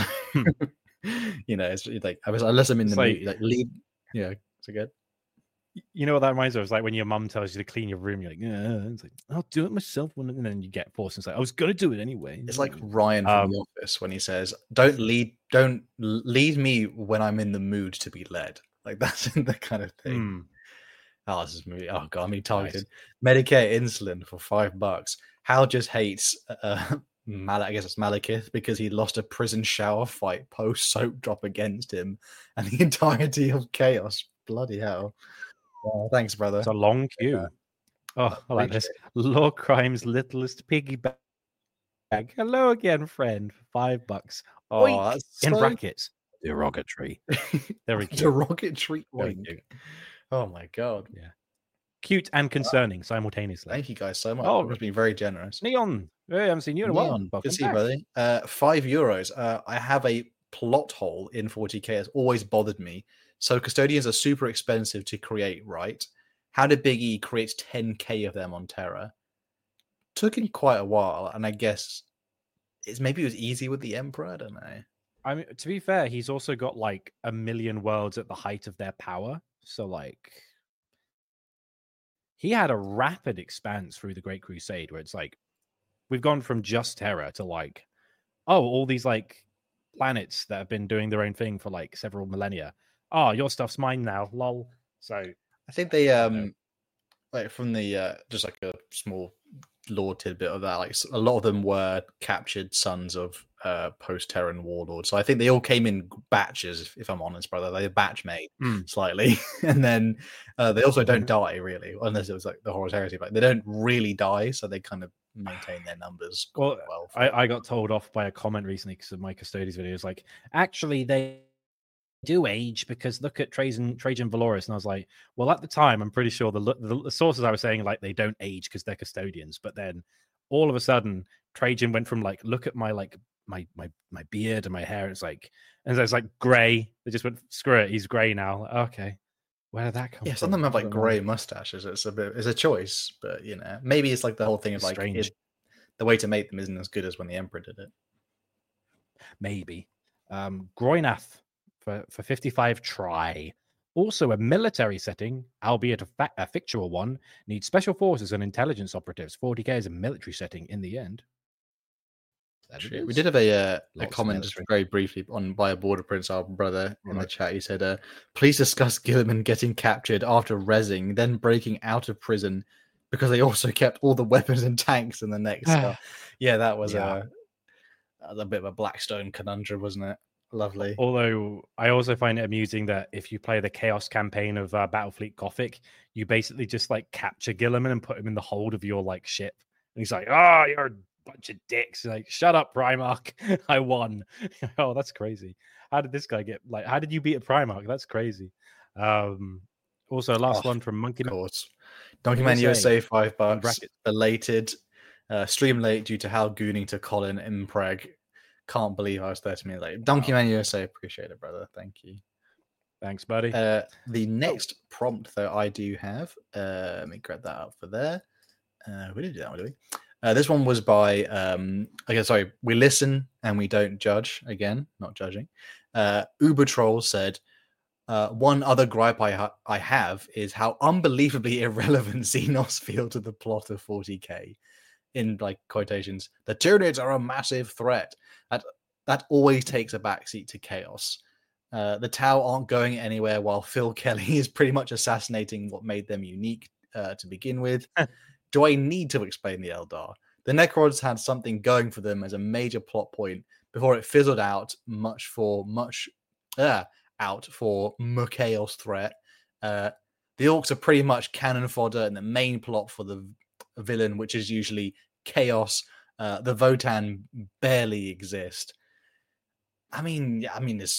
B: it's like unless I'm in the mood, like lead. Yeah, it's good.
A: You know what that reminds me of? It's like when your mum tells you to clean your room, you're like, yeah, it's like, I'll do it myself. And then you get forced. It's like, I was going to do it anyway.
B: It's like Ryan from The Office when he says, don't lead me when I'm in the mood to be led. Like, that's the kind of thing. Oh, this is movie. Oh, God, I'm being targeted. Nice. Medicare insulin for $5. Hal just hates I guess it's Malekith because he lost a prison shower fight post soap drop against him and the entirety of Chaos. Bloody hell. Oh, thanks, brother.
A: It's a long queue. I like this. Law Crime's littlest piggy bag. Hello again, friend. For $5. Oh, that's in brackets. Derogatory. There we go.
B: Derogatory. Oh my God.
A: Yeah. Cute and concerning simultaneously.
B: Thank you guys so much. Oh, it's been very generous.
A: Neon. I haven't seen you in a while.
B: Good to see you, buddy. €5. I have a plot hole in 40K. It's always bothered me. So custodians are super expensive to create, right? How did Big E create 10K of them on Terra? Took him quite a while, and I guess maybe it was easy with the Emperor. I don't know.
A: I mean, to be fair, he's also got like 1 million worlds at the height of their power. So like, he had a rapid expanse through the Great Crusade, where it's like we've gone from just Terra to like, oh, all these like planets that have been doing their own thing for like several millennia. Oh, your stuff's mine now, lol. So
B: I think they like from the just like a small lore tidbit of that, like a lot of them were captured sons of post-Terran warlords. So I think they all came in batches, if I'm honest, brother. They batch made slightly, and then they also don't die really, unless it was like the Horus Heresy. But they don't really die, so they kind of maintain their numbers quite well.
A: I got told off by a comment recently because of my Custodes videos. Like, actually, they do age because look at Trajan Valoris, and I was like, well, at the time, I'm pretty sure the sources I was saying like they don't age because they're custodians, but then all of a sudden Trajan went from like, look at my like my beard and my hair, it's like, and it's like gray. They just went, screw it, he's gray now. Okay, where did that come from?
B: Yeah, some of them have like gray mustaches. It's a choice, but you know, maybe it's like the whole thing of like the way to make them isn't as good as when the Emperor did it.
A: Maybe. Groinath for 55 try. Also a military setting, albeit a fictional one, needs special forces and intelligence operatives. 40k is a military setting in the end.
B: We did have a comment just very briefly by a Border Prince, our brother, in the chat. He said, please discuss Guilliman getting captured after rezzing, then breaking out of prison because they also kept all the weapons and tanks in the next stuff. Yeah, that was a bit of a Blackstone conundrum, wasn't it? Lovely.
A: Although I also find it amusing that if you play the Chaos campaign of Battlefleet Gothic, you basically just like capture Guilliman and put him in the hold of your like ship. And he's like, oh, you're a bunch of dicks. Like, shut up, Primarch. I won. Oh, that's crazy. How did this guy get like, how did you beat a Primarch? That's crazy. Also, last one from Monkey Man.
B: Of course. Donkey Man USA, $5. Belated. Stream late due to Hal gooning to Colin Impreg. Can't believe I was 30 minutes late. Donkey Man USA, appreciate it, brother. Thank you.
A: Thanks, buddy.
B: The next prompt, though, I do have. Let me grab that up for there. We didn't do that one, did we? This one was by. We listen and we don't judge. Again, not judging. Uber Troll said, one other gripe I have is how unbelievably irrelevant Xenos feel to the plot of 40k. In like quotations, the Tyranids are a massive threat. That always takes a backseat to Chaos. The Tau aren't going anywhere while Phil Kelly is pretty much assassinating what made them unique to begin with. Do I need to explain the Eldar? The Necrons had something going for them as a major plot point before it fizzled out for Chaos threat. The Orcs are pretty much cannon fodder and the main plot for the villain, which is usually Chaos. The Votan barely exist. I mean, it's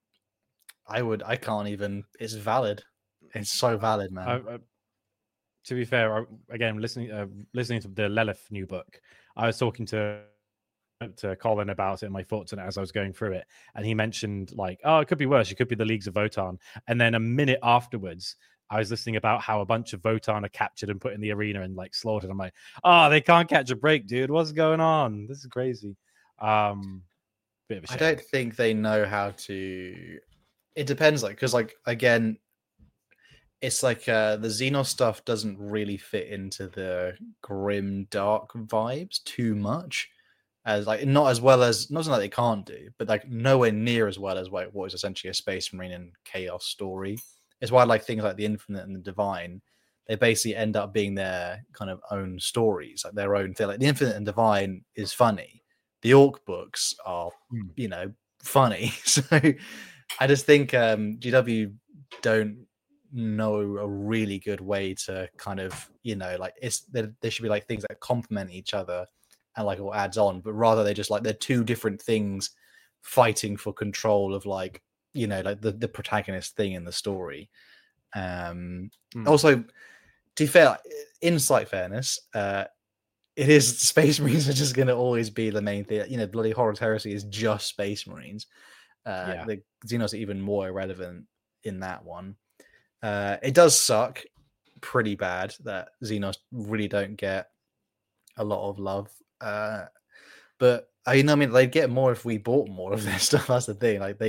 B: it's valid. It's so valid, man.
A: To be fair, again, listening to the Lilith new book, I was talking to Colin about it and my thoughts on it as I was going through it, and he mentioned like, oh, it could be worse. It could be the Leagues of Votan, and then a minute afterwards, I was listening about how a bunch of Votan are captured and put in the arena and like slaughtered. I'm like, oh, they can't catch a break, dude. What's going on? This is crazy. Bit of a shame.
B: I don't think they know how to. It depends, like, because like again, it's like the Xenos stuff doesn't really fit into the grim dark vibes too much, as like not as well as not that they can't do, but like nowhere near as well as like what is essentially a Space Marine and Chaos story. It's why like things like the Infinite and the Divine, they basically end up being their kind of own stories, like their own thing. Like the Infinite and Divine is funny. The Orc books are, funny. So I just think GW don't know a really good way to kind of, like there should be like things that complement each other and like what adds on, but rather they just like they're two different things fighting for control of like, like the protagonist thing in the story. Also, to be fair, in slight fairness, it is Space Marines are just going to always be the main thing. Bloody Horus Heresy is just Space Marines. The Xenos are even more irrelevant in that one. It does suck pretty bad that Xenos really don't get a lot of love. But they'd get more if we bought more of their stuff. That's the thing. Like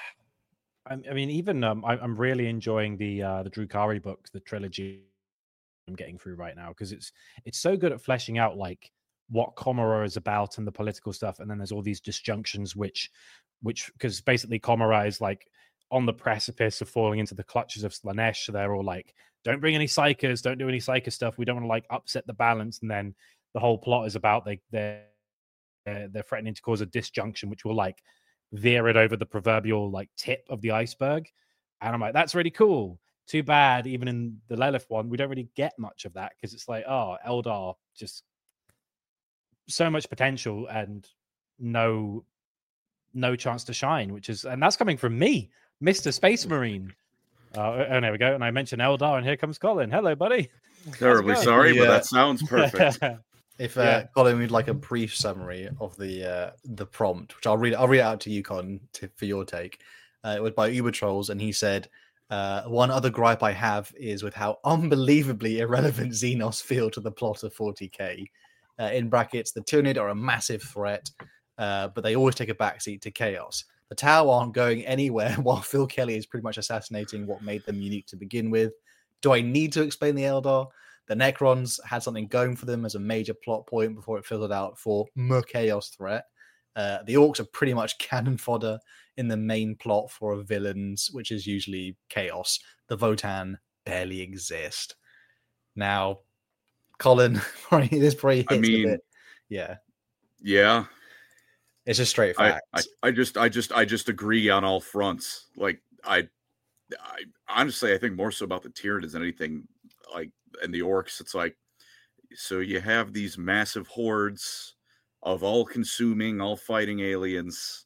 A: I mean, even I'm really enjoying the Drukari books, the trilogy I'm getting through right now, because it's so good at fleshing out like what Komara is about and the political stuff, and then there's all these disjunctions which because basically Komara is like on the precipice of falling into the clutches of Slaanesh, so they're all like, don't bring any psychers, don't do any psyker stuff, we don't want to like upset the balance. And then the whole plot is about they're threatening to cause a disjunction which will like veer it over the proverbial like tip of the iceberg. And I'm like, that's really cool. Too bad even in the Lilith one we don't really get much of that, because it's like, oh, Eldar, just so much potential and no chance to shine, and that's coming from me, Mr. Space Marine. And there we go. And I mentioned Eldar, and here comes Colin. Hello, buddy.
C: Terribly sorry, but that sounds perfect.
B: If Colin, we'd like a brief summary of the prompt, which I'll read it out to you, Colin, for your take. It was by Uber Trolls, and he said, one other gripe I have is with how unbelievably irrelevant Xenos feel to the plot of 40k. In brackets, the Tyranid are a massive threat, but they always take a backseat to Chaos. The Tau aren't going anywhere, while Phil Kelly is pretty much assassinating what made them unique to begin with. Do I need to explain the Eldar? The Necrons had something going for them as a major plot point before it fizzled out for more Chaos threat. The Orcs are pretty much cannon fodder in the main plot for villains, which is usually Chaos. The Votann barely exist. Now, Colin, this probably hits a bit.
C: Yeah.
B: It's just straight facts.
C: I just agree on all fronts. Like I honestly, I think more so about the Tyranids than anything. Like, and the Orcs, it's like, so you have these massive hordes of all-consuming, all-fighting aliens.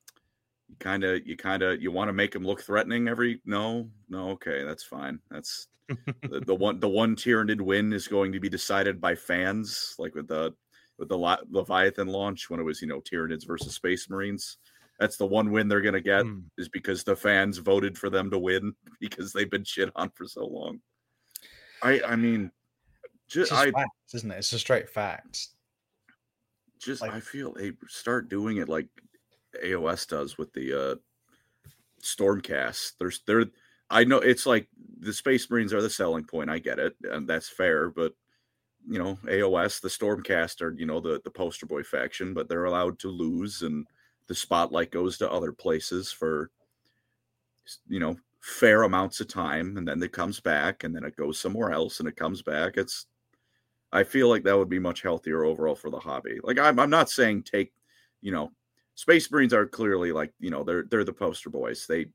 C: You want to make them look threatening no, okay, that's fine. That's the one Tyranid win is going to be decided by fans, like with the Leviathan launch when it was, Tyranids versus Space Marines. That's the one win they're going to get is because the fans voted for them to win because they've been shit on for so long. I mean,
B: just facts, isn't it? It's a straight facts.
C: Just I feel they start doing it like AOS does with the Stormcast. I know it's like the Space Marines are the selling point. I get it, and that's fair. But AOS, the Stormcast are the poster boy faction, but they're allowed to lose, and the spotlight goes to other places for fair amounts of time, and then it comes back, and then it goes somewhere else, and it comes back. I feel like that would be much healthier overall for the hobby. Like I'm not saying take, Space Marines are clearly like, they're the poster boys. I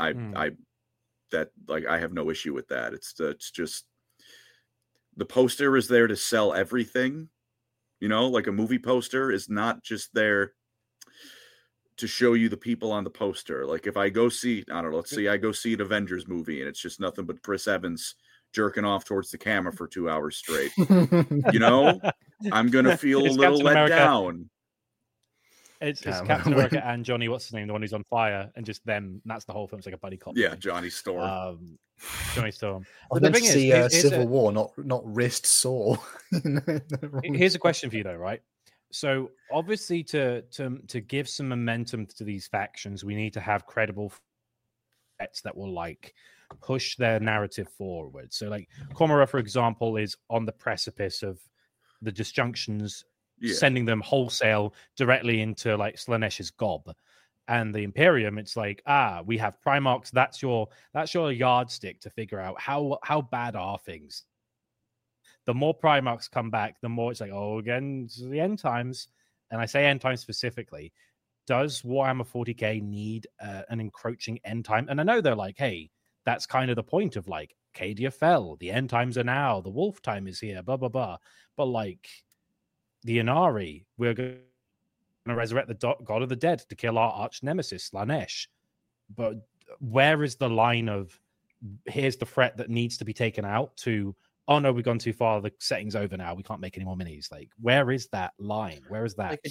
C: have no issue with that. It's just the poster is there to sell everything, like a movie poster is not just there to show you the people on the poster. Like if I go see, I don't know, let's see, I go see an Avengers movie and it's just nothing but Chris Evans jerking off towards the camera for 2 hours straight. I'm going to feel a little let down.
A: It's Captain America and Johnny, what's his name? The one who's on fire, and just them. And that's the whole film. It's like a buddy cop.
C: Yeah, Johnny Storm.
A: Johnny Storm.
B: I meant to see Civil War, not wrist saw.
A: Here's a question for you though, right? So obviously, to give some momentum to these factions, we need to have credible threats that will like push their narrative forward. So like Komara, for example, is on the precipice of the disjunctions. Yeah. Sending them wholesale directly into like Slaanesh's gob, and the Imperium. It's like, we have Primarchs. That's your yardstick to figure out how bad are things. The more Primarchs come back, the more it's like, again, it's the end times. And I say end times specifically. Does Warhammer 40k need an encroaching end time? And I know they're like, hey, that's kind of the point of like Cadia fell, the end times are now, the wolf time is here, blah blah blah. But like. The Inari, we're going to resurrect the god of the dead to kill our arch nemesis, Slaanesh. But where is the line of, here's the threat that needs to be taken out to, oh no, we've gone too far, the setting's over now, we can't make any more minis. Like, where is that line? Where is that?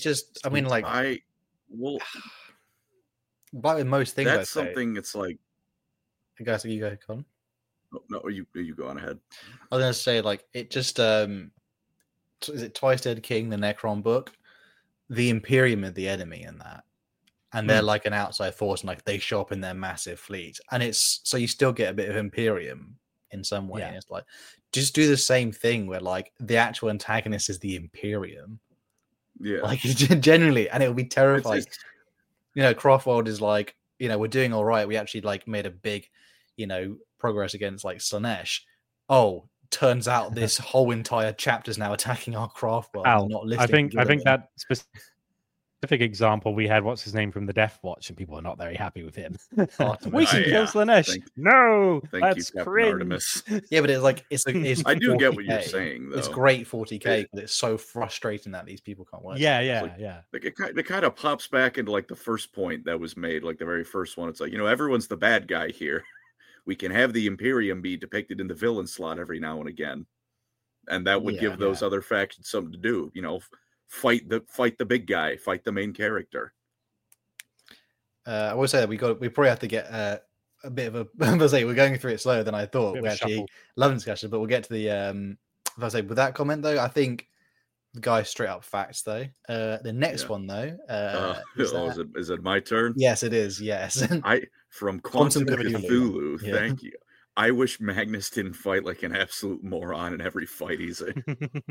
B: But with most things,
C: that's something it's like.
B: Guys, you go, Con.
C: No, you go on ahead.
B: I was going to say, like, it just, is it Twice Dead King, the Necron book? The Imperium are the enemy in that. And they're like an outside force, and like they show up in their massive fleet. And it's so you still get a bit of Imperium, in some way.
A: Yeah.
B: And it's like, just do the same thing where like the actual antagonist is the Imperium.
C: Yeah.
B: Like generally, and it would be terrifying.
C: It's-
B: You know, Craftworld is like, you know, we're doing all right. We actually like made a big, you know, progress against like Slaanesh. Oh, turns out this whole entire chapter is now attacking our Craftworld.
A: Al,
B: Not
A: I
B: listening.
A: think that specific example we had, what's his name from the Death Watch, and people are not very happy with him.
B: Artemis.
A: We can kill Slaanesh. No,
C: Thank you,
A: that's
C: Captain
A: cringe.
C: Artemis.
B: Yeah, but it's like it's
C: I do get what
B: 40K.
C: you're saying, though.
B: It's great 40K, but it's so frustrating that these people can't work.
A: Yeah.
C: Like it kind of pops back into like the first point that was made, like the very first one. It's like, you know, everyone's the bad guy here. We can have the Imperium be depicted in the villain slot every now and again, and that would give those other factions something to do. You know, fight the big guy, fight the main character.
B: I will say that we probably have to get a bit of a. I was say we're going through it slower than I thought. We actually love discussion, but we'll get to the. If I say with that comment though, I think the guy straight up facts though. The next one though.
C: Is it my turn?
B: Yes, it is. Yes.
C: From Quantum
B: Cthulhu.
C: Cthulhu. Thank you. I wish Magnus didn't fight like an absolute moron in every fight he's in.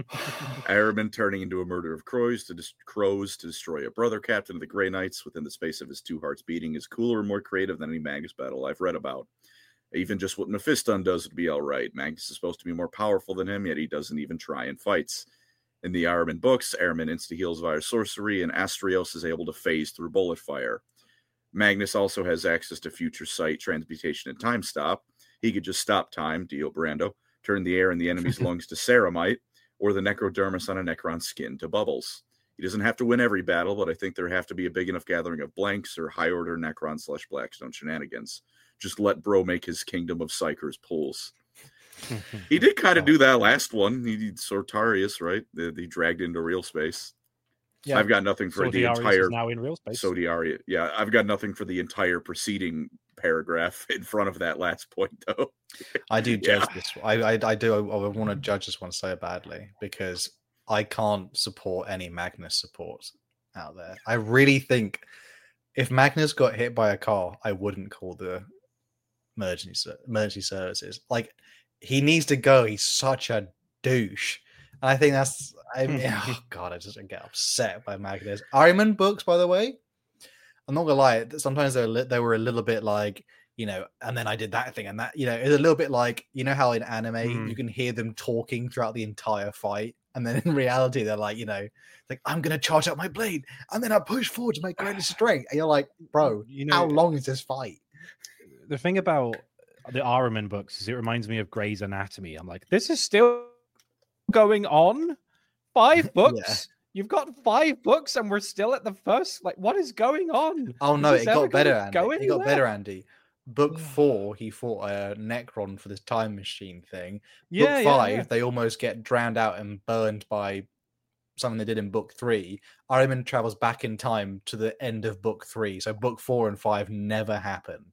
C: Ahriman turning into a murder of crows to destroy a brother captain of the Grey Knights within the space of his two hearts beating is cooler and more creative than any Magnus battle I've read about. Even just what Mephiston does would be all right. Magnus is supposed to be more powerful than him, yet he doesn't even try in fights. In the Ahriman books, Ahriman insta-heals via sorcery, and Astrios is able to phase through bullet fire. Magnus also has access to future sight, transmutation, and time stop. He could just stop time, Dio Brando, turn the air in the enemy's lungs to ceramite, or the necrodermis on a Necron's skin to bubbles. He doesn't have to win every battle, but I think there have to be a big enough gathering of blanks or high-order Necron/Blackstone shenanigans. Just let bro make his kingdom of Psychers pools. He did kind of do that last one. He Sortarius, right? He dragged into real space. Yeah. I've got nothing for the entire
A: is now in real space.
C: Sodiaria. Yeah, I've got nothing for the entire preceding paragraph in front of that last point, though.
B: I do judge this. I do. I want to judge this one so badly because I can't support any Magnus support out there. I really think if Magnus got hit by a car, I wouldn't call the emergency services. Like, he needs to go. He's such a douche. And I think that's. I mean, oh god, I just get upset by Magnus. Ahriman books, by the way, I'm not gonna lie. Sometimes they were a little bit like, you know, and then I did that thing, and that, you know, it's a little bit like, you know how in anime you can hear them talking throughout the entire fight, and then in reality they're like, you know, like, I'm gonna charge up my blade, and then I push forward to my greatest strength, and you're like, bro, you know, how long is this fight?
A: The thing about the Ahriman books is it reminds me of Grey's Anatomy. I'm like, this is still going on. 5 books. Yeah. You've got 5 books, and we're still at the first. Like, what is going on?
B: Oh no, it got better, Andy. It got better, Andy. Book 4, he fought a Necron for this time machine thing. Book 5, they almost get drowned out and burned by something they did in book 3. Ahriman travels back in time to the end of book 3, so book 4 and 5 never happened.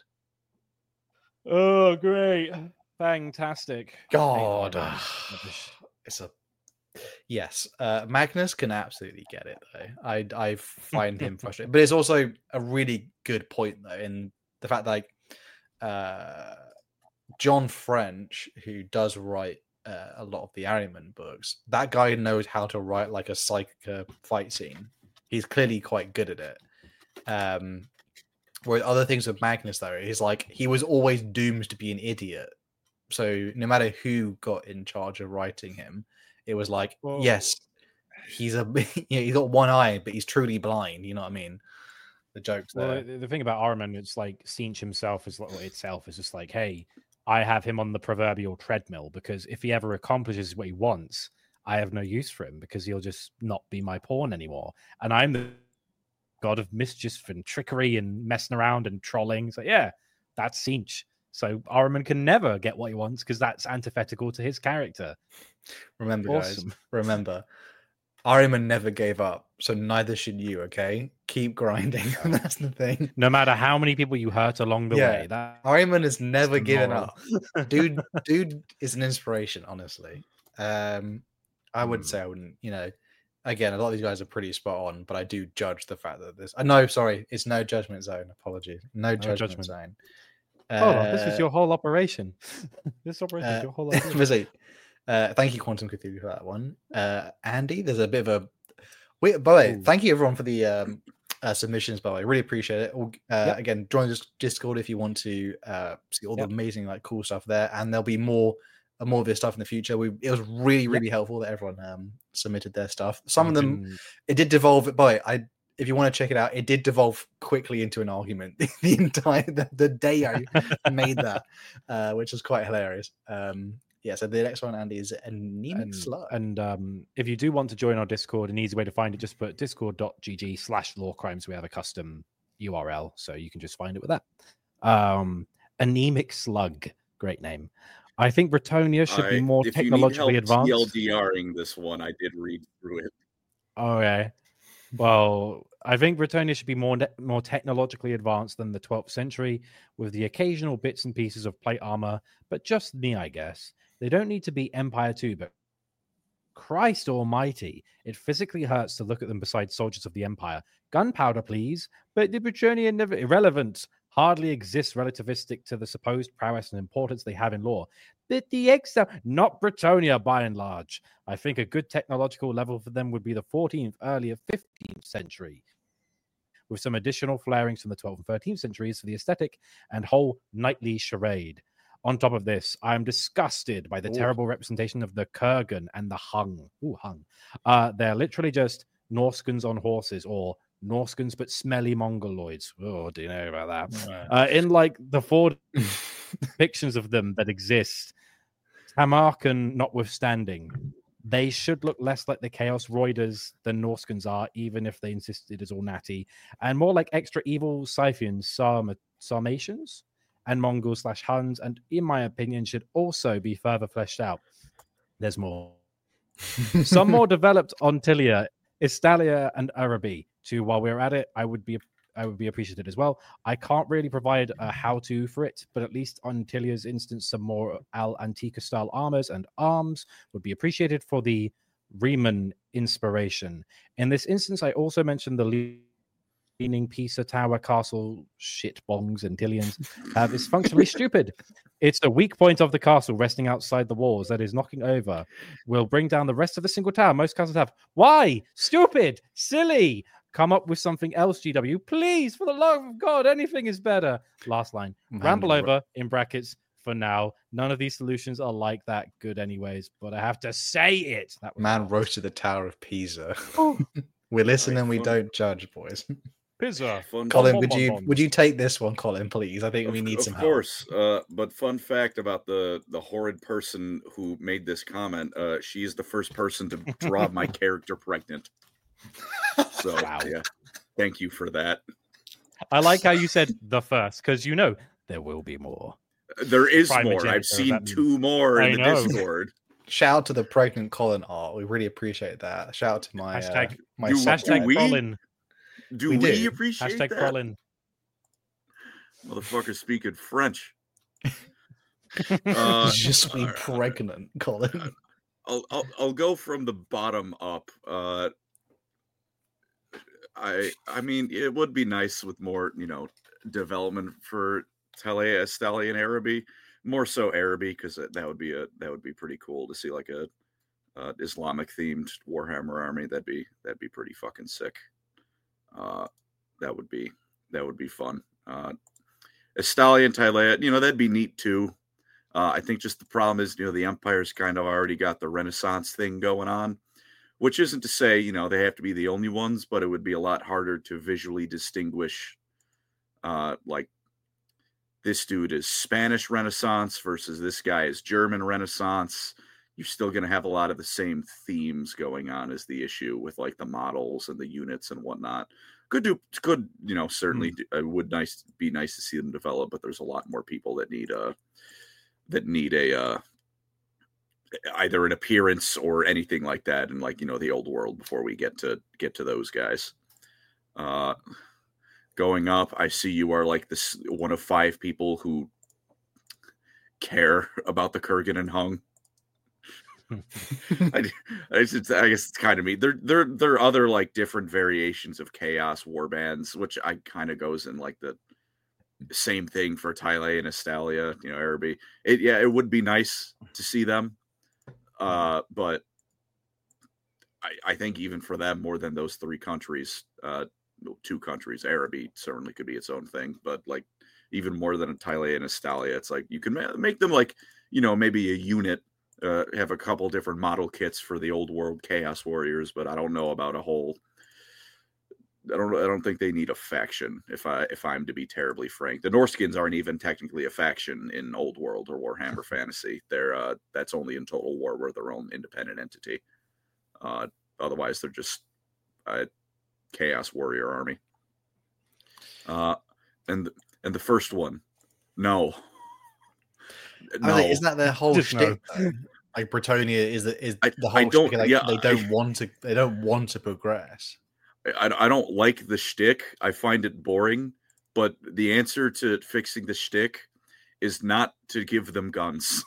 A: Oh, great! Fantastic!
B: God, it's a. Yes, Magnus can absolutely get it though. I find him frustrating, but it's also a really good point though in the fact that like John French, who does write a lot of the Ahriman books, that guy knows how to write like a psychic fight scene. He's clearly quite good at it. Whereas other things with Magnus though, is like he was always doomed to be an idiot. So no matter who got in charge of writing him, it was like, yes, he's he's got one eye, but he's truly blind. You know what I mean? The jokes there.
A: Well, the thing about Ahriman, it's like Tzeentch himself is just like, hey, I have him on the proverbial treadmill because if he ever accomplishes what he wants, I have no use for him because he'll just not be my pawn anymore. And I'm the god of mischief and trickery and messing around and trolling. So yeah, that's Tzeentch. So Ahriman can never get what he wants because that's antithetical to his character.
B: Remember, guys, remember, Ahriman never gave up, so neither should you, okay? Keep grinding. That's the thing.
A: No matter how many people you hurt along the way.
B: Ahriman has never given up. Dude is an inspiration, honestly. I would say I wouldn't, you know, again, a lot of these guys are pretty spot on, but I do judge the fact that this... no, sorry, it's no judgment zone. Apologies. No judgment zone.
A: Hold on, this was your whole operation. This operation is your whole operation.
B: Thank you, Quantum Cthulhu, for that one. Andy, there's a bit of a... Wait, by the way, thank you everyone for the submissions, by the way. Really appreciate it. Again, join this Discord if you want to see all the amazing, like, cool stuff there. And there'll be more of this stuff in the future. It was really helpful that everyone submitted their stuff. Some of them, it did devolve. By the way, if you want to check it out, it did devolve quickly into an argument the day I made that, which was quite hilarious. So the next one, Andy, is Anemic Slug.
A: And if you do want to join our Discord, an easy way to find it, just put discord.gg/lawcrimes. We have a custom URL, so you can just find it with that. Anemic Slug, great name. I think Bretonia should be more technologically advanced.
C: TLDRing this one, I did read through it.
A: Okay. Well, I think Bretonia should be more technologically advanced than the 12th century, with the occasional bits and pieces of plate armor, but just me, I guess. They don't need to be Empire 2, but Christ almighty, it physically hurts to look at them beside soldiers of the Empire. Gunpowder, please, but the Bretonia never irrelevant. Hardly exists relativistic to the supposed prowess and importance they have in lore. But the extra, not Bretonia by and large. I think a good technological level for them would be the 14th, earlier 15th century, with some additional flarings from the 12th and 13th centuries for the aesthetic and whole knightly charade. On top of this, I am disgusted by the terrible representation of the Kurgan and the Hung. They're literally just Norskans on horses, or Norskans but smelly Mongoloids. Oh, do you know about that? In like the 4 depictions of them that exist, Tamarkan notwithstanding, they should look less like the Chaos Roiders than Norskans are, even if they insisted it's all natty, and more like extra evil Scythians, Sarmatians, and Mongols/Huns, and in my opinion, should also be further fleshed out. There's more. Some more developed Ontilia, Istalia, and Arabi. Too, while we're at it, I would be appreciated as well. I can't really provide a how-to for it, but at least on Tilia's instance, some more Al Antica style armors and arms would be appreciated for the Riemann inspiration. In this instance, I also mentioned the leaning Pisa Tower castle shit bongs and Tilians is functionally stupid. It's the weak point of the castle resting outside the walls that is knocking over. Will bring down the rest of the single tower most castles have. Why? Stupid! Silly! Come up with something else, GW. Please, for the love of God, anything is better. Last line. Ramble over, in brackets, for now. None of these solutions are like that good anyways, but I have to say it. That
B: man roasted the Tower of Pisa. We listen and we don't judge, boys.
A: Pizza.
B: Colin, would you take this one, Colin, please? I think we need some help.
C: Of course. But fun fact about the horrid person who made this comment, she is the first person to draw my character pregnant. So, yeah, thank you for that.
A: I like how you said the first, because there will be more.
C: There is more. I've seen 2 more in the Discord.
B: Shout out to the pregnant Colin art. We really appreciate that. Shout out to my
A: hashtag Colin.
C: Do we appreciate
A: hashtag
C: that?
A: Colin.
C: Motherfucker speaking French.
B: Just be pregnant, Colin.
C: I'll go from the bottom up. I mean, it would be nice with more, development for Talia, Istalia, and Arabi. More so Arabi, because that would be pretty cool to see, like a Islamic themed Warhammer army. That'd be pretty fucking sick. That would be fun. Istalia and Talia, that'd be neat too. I think just the problem is, the Empire's kind of already got the Renaissance thing going on. Which isn't to say, they have to be the only ones, but it would be a lot harder to visually distinguish, like, this dude is Spanish Renaissance versus this guy is German Renaissance. You're still going to have a lot of the same themes going on as the issue with, like, the models and the units and whatnot. Certainly it would be nice to see them develop, but there's a lot more people that need a either an appearance or anything like that in, like, the old world before we get to those guys. Going up, I see you are like this one of 5 people who care about the Kurgan and Hung. I guess it's kind of me. There are other, like, different variations of chaos war bands, which I kind of goes in like the Same thing for Tylea and Estalia, Araby. It would be nice to see them. But I think even for them, more than those 3 countries, 2 countries, Araby certainly could be its own thing. But like even more than a Tylea and Estalia, it's like you can make them like, maybe a unit, have a couple different model kits for the old world Chaos Warriors. But I don't know about a whole. I don't think they need a faction. If I'm to be terribly frank, the Norskins aren't even technically a faction in Old World or Warhammer Fantasy. They're that's only in Total War where their own independent entity. Otherwise, they're just a Chaos Warrior army. And the first one, no.
B: Isn't that their whole shtick? Like Bretonnia is the whole shtick. Like, they don't want to progress.
C: I don't like the shtick. I find it boring. But the answer to fixing the shtick is not to give them guns,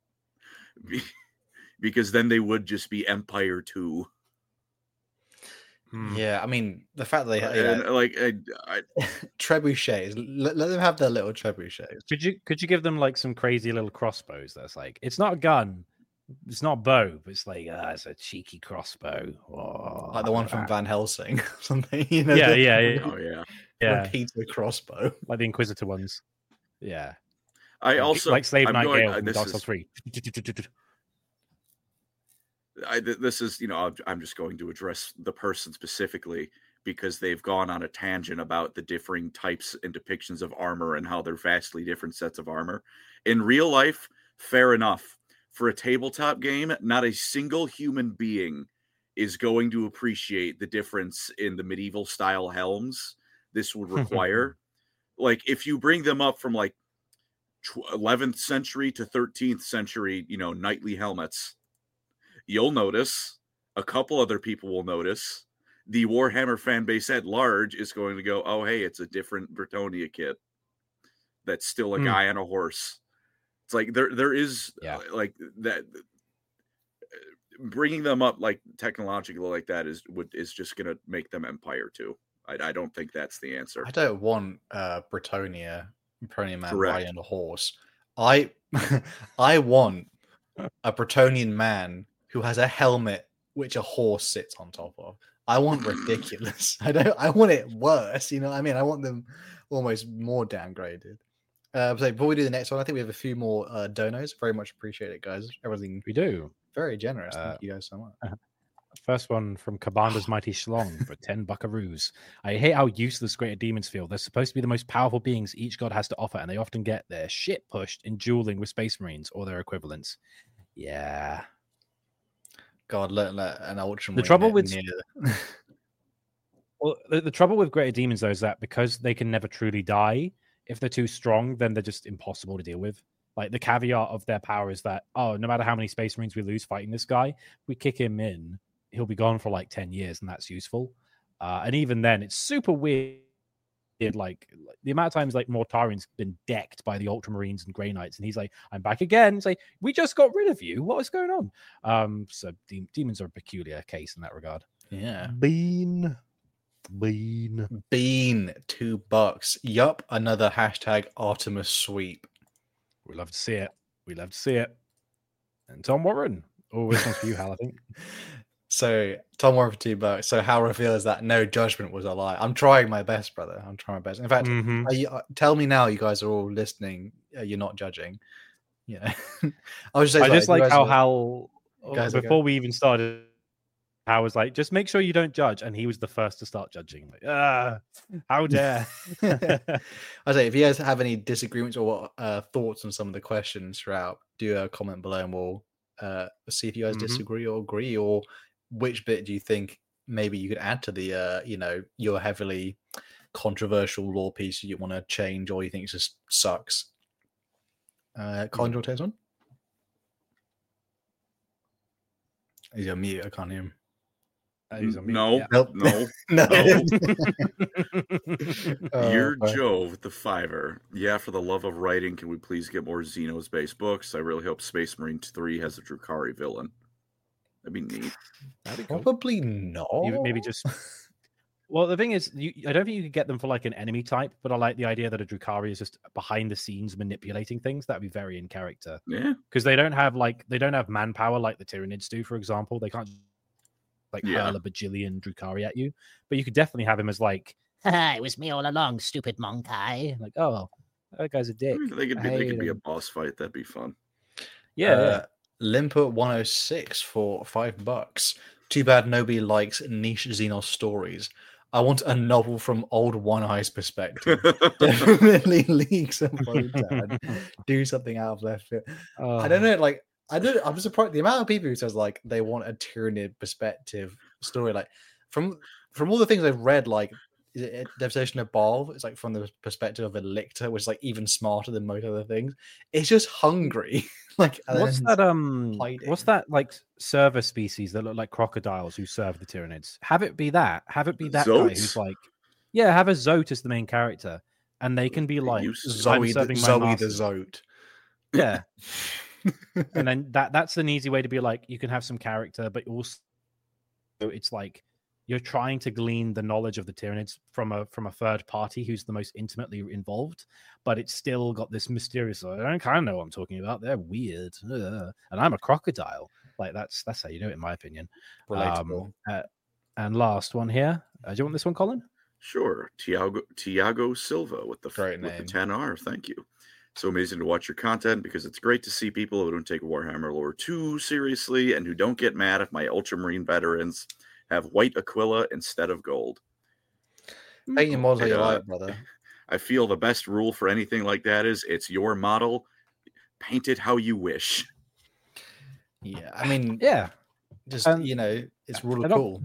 C: because then they would just be Empire 2.
B: Yeah, I mean the fact that they trebuchets. Let them have their little trebuchets.
A: Could you give them like some crazy little crossbows? That's like, it's not a gun. It's not bow, but it's like it's a cheeky crossbow,
B: like the one from Van Helsing, or something.
A: Yeah.
C: Oh yeah.
B: Repeater crossbow,
A: like the Inquisitor ones. Yeah.
C: I also
A: like Slave Knight Gale from Dark Souls 3.
C: This is, I'm just going to address the person specifically because they've gone on a tangent about the differing types and depictions of armor and how they're vastly different sets of armor. In real life, fair enough. For a tabletop game, not a single human being is going to appreciate the difference in the medieval style helms this would require. Like, if you bring them up from like 11th century to 13th century, knightly helmets, you'll notice. A couple other people will notice. The Warhammer fan base at large is going to go, oh, hey, it's a different Bretonnia kit. That's still a guy on a horse. It's like there is like that. Bringing them up like technologically like that is just going to make them Empire 2. I don't think that's the answer.
B: I don't want Bretonnia man riding on a horse. I want a Bretonian man who has a helmet which a horse sits on top of. I want ridiculous. I want it worse. You know what I mean? I want them almost more downgraded. So before we do the next one, I think we have a few more donos. Very much appreciate it, guys. Everything
A: we do.
B: Very generous. Thank you guys so much.
A: First one from Commander's Mighty Schlong for 10 buckaroos. I hate how useless Greater Demons feel. They're supposed to be the most powerful beings each god has to offer, and they often get their shit pushed in dueling with Space Marines or their equivalents. Yeah.
B: God, let an Ultramarine.
A: The trouble with well, the trouble with Greater Demons though is that because they can never truly die, if they're too strong, then they're just impossible to deal with. Like the caveat of their power is that, no matter how many Space Marines we lose fighting this guy, we kick him in, he'll be gone for like 10 years, and that's useful. And even then, it's super weird. Like the amount of times like Mortarian's been decked by the Ultramarines and Grey Knights, and he's like, I'm back again. It's like, we just got rid of you. What is going on? So demons are a peculiar case in that regard.
B: Yeah.
A: Bean.
B: $2. Yup, another hashtag Artemis sweep.
A: We love to see it. And Tom Warren. Oh, this one's for you, Hal, I think.
B: So Tom Warren for $2. So Hal reveals that no judgment was a lie. I'm trying my best, brother. I'm trying my best. In fact, tell me now, you guys are all listening. You're not judging. Yeah. I just like
A: how Hal, before we even started, Hal was like, just make sure you don't judge. And he was the first to start judging. Like, how dare.
B: I say, if you guys have any disagreements or thoughts on some of the questions throughout, do comment below and we'll see if you guys disagree or agree, or which bit do you think maybe you could add to the, your heavily controversial lore piece you want to change, or you think it just sucks. Colin, do you want to take this one? He's on mute. I can't hear him.
C: No. You're Joe with the $5. Yeah, for the love of writing, can we please get more Xenos-based books? I really hope Space Marine 3 has a Drukhari villain. That'd be neat.
B: Probably not.
A: Maybe just Well, the thing is, I don't think you could get them for like an enemy type, but I like the idea that a Drukhari is just behind the scenes manipulating things. That'd be very in character.
C: Yeah.
A: Because they don't have manpower like the Tyranids do, for example. They can't hurl a bajillion Drukhari at you. But you could definitely have him as like, it was me all along, stupid Monkai. Like, oh, that guy's a dick.
C: They could be a boss fight. That'd be fun.
A: Yeah.
B: Limper 106 for $5. Too bad nobody likes niche Xenos stories. I want a novel from old One Eye's perspective. Definitely leaks of Votan. Do something out of left field. I don't know. Like, I'm surprised the amount of people who says like they want a Tyranid perspective story. Like, from all the things I've read, like is it Devastation Evolve? It's like from the perspective of a lictor, which is like even smarter than most other things. It's just hungry. Like,
A: what's that like server species that look like crocodiles who serve the Tyranids? Have it be that
C: Zotes?
A: Guy who's like, have a Zote as the main character, and they can be like
B: Zoe the Zote.
A: Yeah. And then that's an easy way to be like, you can have some character, but also it's like you're trying to glean the knowledge of the Tyranids from a third party who's the most intimately involved, but it's still got this mysterious. I don't kind of know what I'm talking about. They're weird, and I'm a crocodile. Like that's how you do it, in my opinion.
B: Relatable.
A: And last one here. Do you want this one, Colin?
C: Sure. Tiago Silva with the 10R. Thank you. So amazing to watch your content because it's great to see people who don't take Warhammer lore too seriously and who don't get mad if my Ultramarine veterans have white Aquila instead of gold.
B: Paint your models how you like, brother.
C: I feel the best rule for anything like that is it's your model. Paint it how you wish.
B: Yeah, I mean, just it's really cool.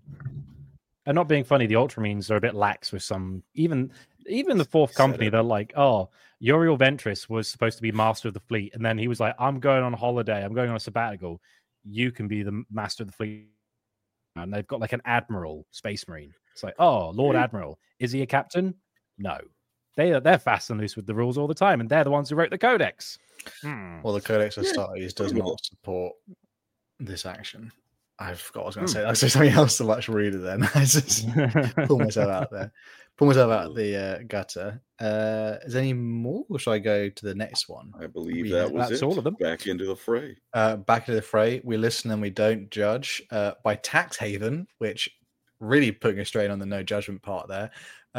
A: And not being funny, the Ultramarines are a bit lax with some. Even the fourth company, they're like, oh, Uriel Ventris was supposed to be master of the fleet, and then he was like, I'm going on holiday. I'm going on a sabbatical. You can be the master of the fleet. And they've got like an admiral space marine. It's like, oh, Lord Admiral. Is he a captain? No. They're fast and loose with the rules all the time, and they're the ones who wrote the Codex.
B: Well, the Codex of Astartes does not support this action. I forgot what I was going to say. I'll say something else to much ruder then. I just pull myself out there. Pull myself out of the gutter. Is there any more, or should I go to the next one?
C: I believe that's
A: all of them.
C: Back into the fray.
B: Back into the fray. We listen and we don't judge. By Tax Haven, which really putting a strain on the no judgment part there.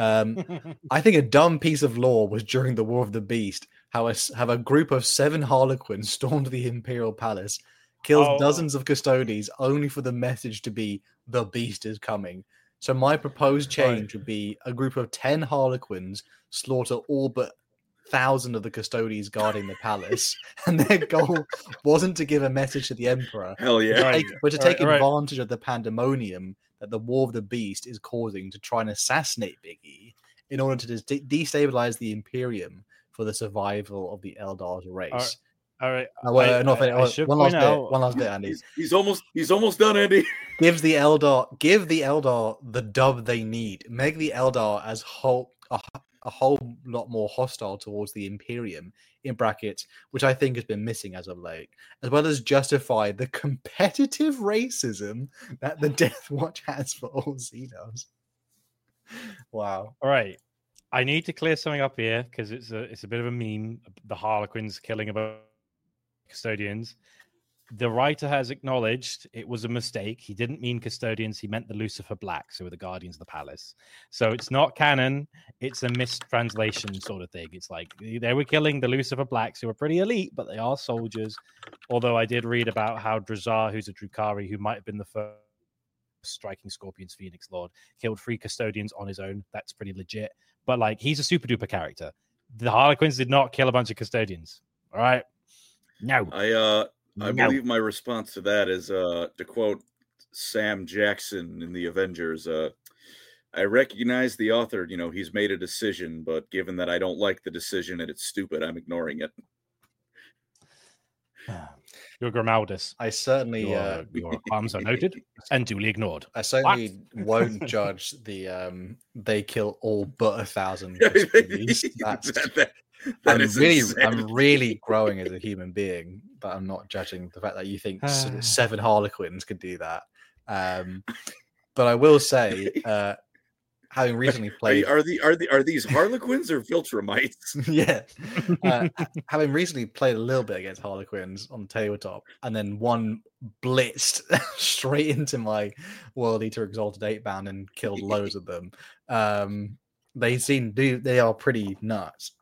B: I think a dumb piece of lore was during the War of the Beast. Have a group of 7 Harlequins stormed the Imperial Palace, killed dozens of custodies, only for the message to be the Beast is coming. So my proposed change would be a group of 10 Harlequins slaughter all but 1,000 of the custodies guarding the palace, and their goal wasn't to give a message to the Emperor.
C: Hell yeah!
B: But to take advantage of the pandemonium that the War of the Beast is causing to try and assassinate Big E in order to destabilize the Imperium for the survival of the Eldar's race.
A: All right.
B: One last bit, Andy.
C: He's almost done, Andy.
B: Give the Eldar the dub they need. Make the Eldar as a whole lot more hostile towards the Imperium, in brackets, which I think has been missing as of late, as well as justify the competitive racism that the Death Watch has for all Xenos. Wow.
A: All right. I need to clear something up here because it's a bit of a meme. The Harlequins killing about custodians. The writer has acknowledged it was a mistake. He didn't mean custodians. He meant the Lucifer Blacks, who were the guardians of the palace. So it's not canon. It's a mistranslation sort of thing. It's like they were killing the Lucifer Blacks, who are pretty elite, but they are soldiers. Although I did read about how Drazar, who's a Drukhari, who might have been the first striking Scorpion's Phoenix Lord, killed 3 custodians on his own. That's pretty legit. But like, he's a super duper character. The Harlequins did not kill a bunch of custodians. All right. No.
C: I believe my response to that is to quote Sam Jackson in the Avengers. I recognize the author. He's made a decision, but given that I don't like the decision and it's stupid, I'm ignoring it.
A: You're Grimaldus.
B: I certainly
A: your arms are noted and duly ignored.
B: I certainly won't judge the they kill all but 1,000. I'm really growing as a human being, but I'm not judging the fact that you think 7 Harlequins could do that. But I will say, having recently played,
C: are these Harlequins or Viltrumites?
B: yeah, having recently played a little bit against Harlequins on tabletop, and then one blitzed straight into my World Eater Exalted 8-band and killed loads of them. They are pretty nuts.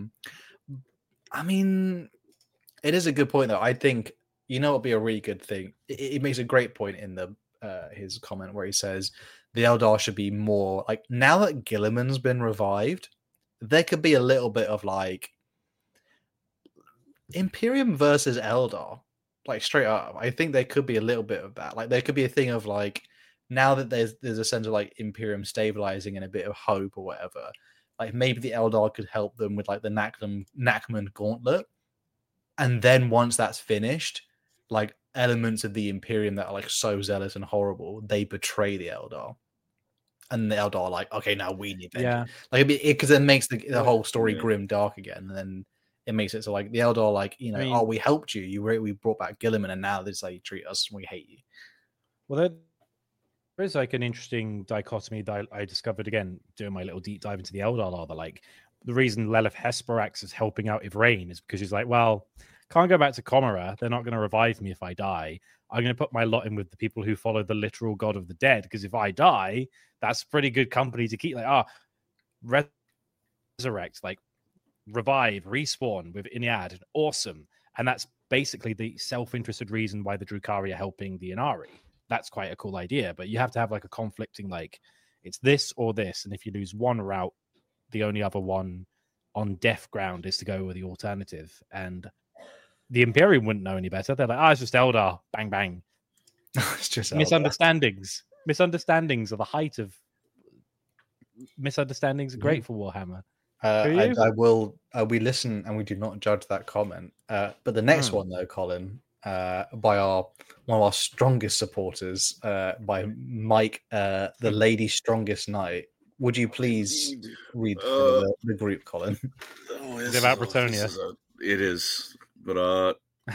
B: I mean, it is a good point though. I think it would be a really good thing. It makes a great point in the his comment where he says the Eldar should be more like, now that Gilliman's been revived, there could be a little bit of like Imperium versus Eldar, like straight up. I think there could be a little bit of that. Like there could be a thing of like, now that there's a sense of like Imperium stabilizing and a bit of hope or whatever, like maybe the Eldar could help them with like the Nachman Gauntlet. And then once that's finished, like elements of the Imperium that are like so zealous and horrible, they betray the Eldar. And the Eldar are like, okay, now we need vengeance. Like because it makes the whole story grim dark again. And then it makes it so like the Eldar, like, oh, we helped you. We brought back Guilliman, and now this is how you treat us, and we hate you.
A: Well, there is like an interesting dichotomy that I discovered again doing my little deep dive into the Eldar lore. Like the reason Lelith Hesperax is helping out Yvraine is because she's like, well, can't go back to Comera. They're not going to revive me if I die. I'm going to put my lot in with the people who follow the literal god of the dead, because if I die, that's pretty good company to keep. Like, resurrect, like revive, respawn with Inyad, awesome. And that's basically the self-interested reason why the Drukhari are helping the Inari. That's quite a cool idea, but you have to have like a conflicting, like it's this or this, and if you lose one route, the only other one on death ground is to go with the alternative. And the Imperium wouldn't know any better. They're like, it's just Eldar, bang bang.
B: It's just
A: misunderstandings. Misunderstandings are the height of misunderstandings. Are great for Warhammer.
B: We listen and we do not judge that comment. But the next one though, Colin, by one of our strongest supporters, by Mike, the Lady Strongest Knight. Would you please read for the group, Colin?
A: Is it about Bretonnia?
C: It is, but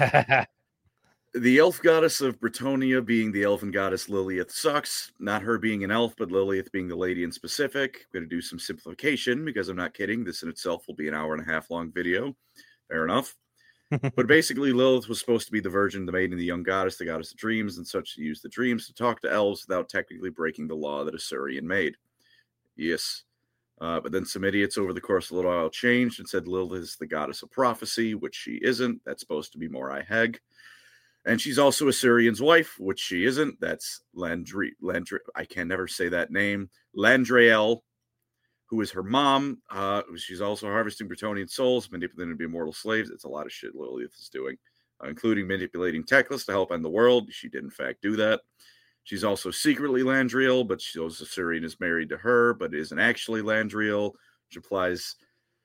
C: the elf goddess of Bretonnia being the elfin goddess Lilith sucks. Not her being an elf, but Lilith being the lady in specific. I'm going to do some simplification because I'm not kidding. This in itself will be an 1.5 hour long video. Fair enough. But basically, Lilith was supposed to be the virgin, the maiden, the young goddess, the goddess of dreams, and such to use the dreams to talk to elves without technically breaking the law that Asuryan made. Yes. But then some idiots over the course of a little while changed and said Lilith is the goddess of prophecy, which she isn't. That's supposed to be Morai Heg. And she's also Asuryan's wife, which she isn't. That's I can never say that name. Landrael, who is her mom. She's also harvesting Bretonnian souls, manipulating them to be immortal slaves. It's a lot of shit Lilith is doing, including manipulating Teclis to help end the world. She did, in fact, do that. She's also secretly Landriel, but Asuryan is married to her, but isn't actually Landriel, which implies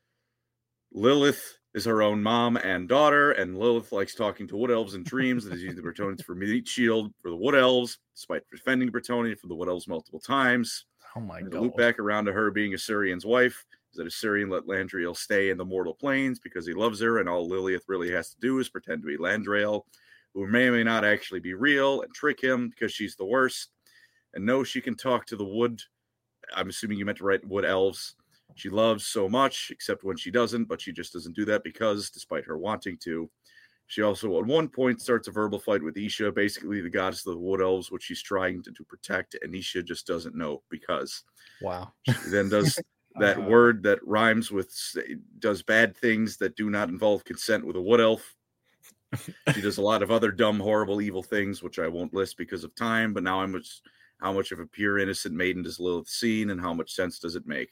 C: Lilith is her own mom and daughter, and Lilith likes talking to wood elves in dreams and is using the Bretonnians for meat shield for the wood elves, despite defending Bretonnia from the wood elves multiple times.
B: Oh my god.
C: To loop back around to her being Asuryan's wife, is that Asuryan let Landriel stay in the mortal planes because he loves her, and all Lilith really has to do is pretend to be Landrael, who may or may not actually be real, and trick him because she's the worst. And no, she can talk to the wood. I'm assuming you meant to write wood elves. She loves so much, except when she doesn't, but she just doesn't do that because, despite her wanting to, she also at one point starts a verbal fight with Isha, basically the goddess of the wood elves, which she's trying to protect, and Isha just doesn't know because.
B: Wow.
C: She then does that word that rhymes with, does bad things that do not involve consent with a wood elf. She does a lot of other dumb, horrible, evil things, which I won't list because of time, but now how much of a pure, innocent maiden does Lilith seen, and how much sense does it make?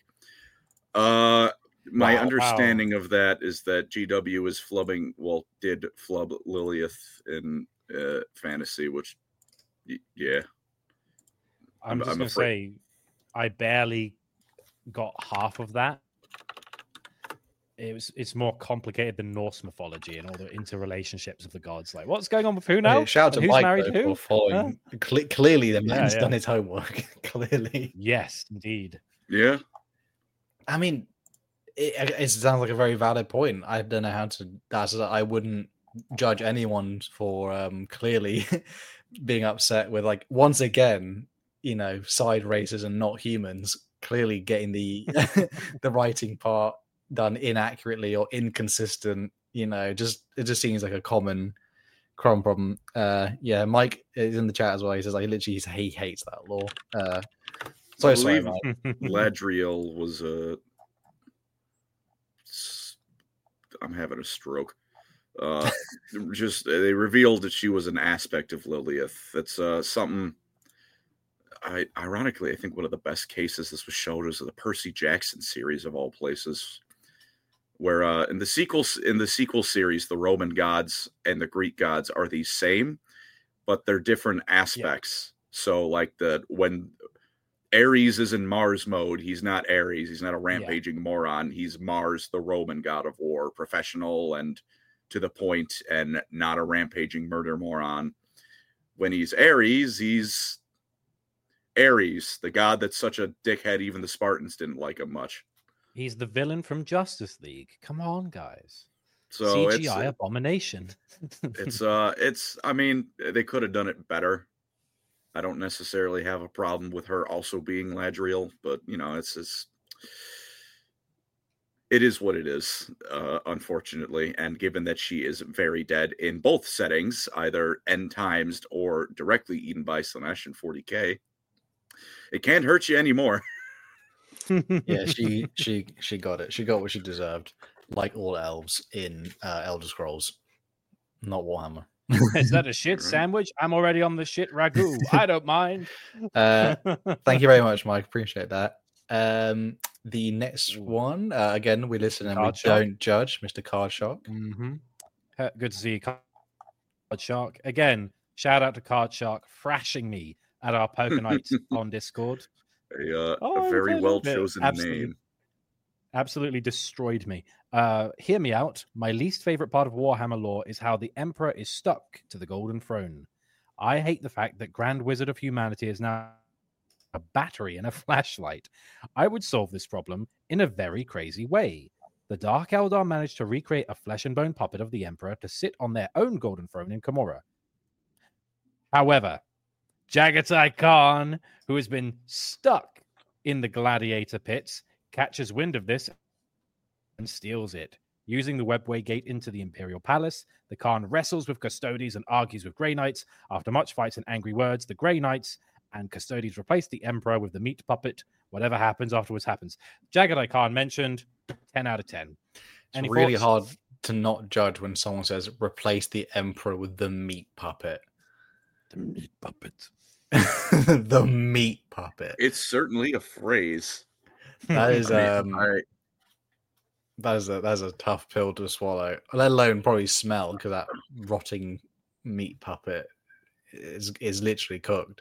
C: My understanding of that is that GW is did flub Lilith in fantasy, which, yeah.
A: I'm just going to say, I barely got half of that. It's more complicated than Norse mythology and all the interrelationships of the gods. Like, what's going on with who now?
B: Shout out to
A: who's
B: Mike
A: married
B: though,
A: who?
B: for following. Clearly, the man's done his homework. Clearly,
A: yes, indeed.
C: Yeah.
B: I mean, it sounds like a very valid point. I don't know how to. I wouldn't judge anyone for clearly being upset with, like, once again, side races and not humans clearly getting the the writing part done inaccurately or inconsistent. It just seems like a common problem. Mike is in the chat as well. He says he hates that law.
C: I
B: Sorry,
C: believe
B: Mike.
C: Ladriel was I'm having a stroke. They revealed that she was an aspect of Lilith. That's something. Ironically, I think one of the best cases this was showed was the Percy Jackson series of all places, where in the sequel series, the Roman gods and the Greek gods are the same, but they're different aspects. Yeah. So, like when Ares is in Mars mode, he's not Ares. He's not a rampaging moron. He's Mars, the Roman god of war, professional and to the point, and not a rampaging murder moron. When he's Ares, he's Ares, the god that's such a dickhead, even the Spartans didn't like him much.
A: He's the villain from Justice League. Come on, guys.
B: So
A: CGI abomination.
C: I mean, they could have done it better. I don't necessarily have a problem with her also being Ladriel, but it is what it is, unfortunately. And given that she is very dead in both settings, either end times or directly eaten by Slaanesh in 40K, it can't hurt you anymore.
B: Yeah, she got it. She got what she deserved, like all elves in Elder Scrolls, not Warhammer.
A: Is that a shit sandwich? I'm already on the shit ragu. I don't mind.
B: Thank you very much, Mike. Appreciate that. The next one, again, we listen and we don't judge, Mr. Card Shark.
A: Mm-hmm. Good to see you, Card Shark. Again, shout out to Card Shark thrashing me at our Poker Night on Discord.
C: A very well-chosen name.
A: Absolutely destroyed me. Hear me out. My least favorite part of Warhammer lore is how the Emperor is stuck to the Golden Throne. I hate the fact that Grand Wizard of Humanity is now a battery and a flashlight. I would solve this problem in a very crazy way. The Dark Eldar managed to recreate a flesh and bone puppet of the Emperor to sit on their own Golden Throne in Camorra. However, Jagatai Khan, who has been stuck in the gladiator pits, catches wind of this and steals it. Using the webway gate into the Imperial Palace, the Khan wrestles with Custodes and argues with Grey Knights. After much fights and angry words, the Grey Knights and Custodes replace the Emperor with the meat puppet. Whatever happens afterwards happens. Jagatai Khan mentioned, 10 out of 10.
B: It's really hard to not judge when someone says, replace the Emperor with the meat puppet.
A: The meat puppet.
B: The meat puppet.
C: It's certainly a phrase.
B: That is that's a tough pill to swallow, let alone probably smell, because that rotting meat puppet is literally cooked.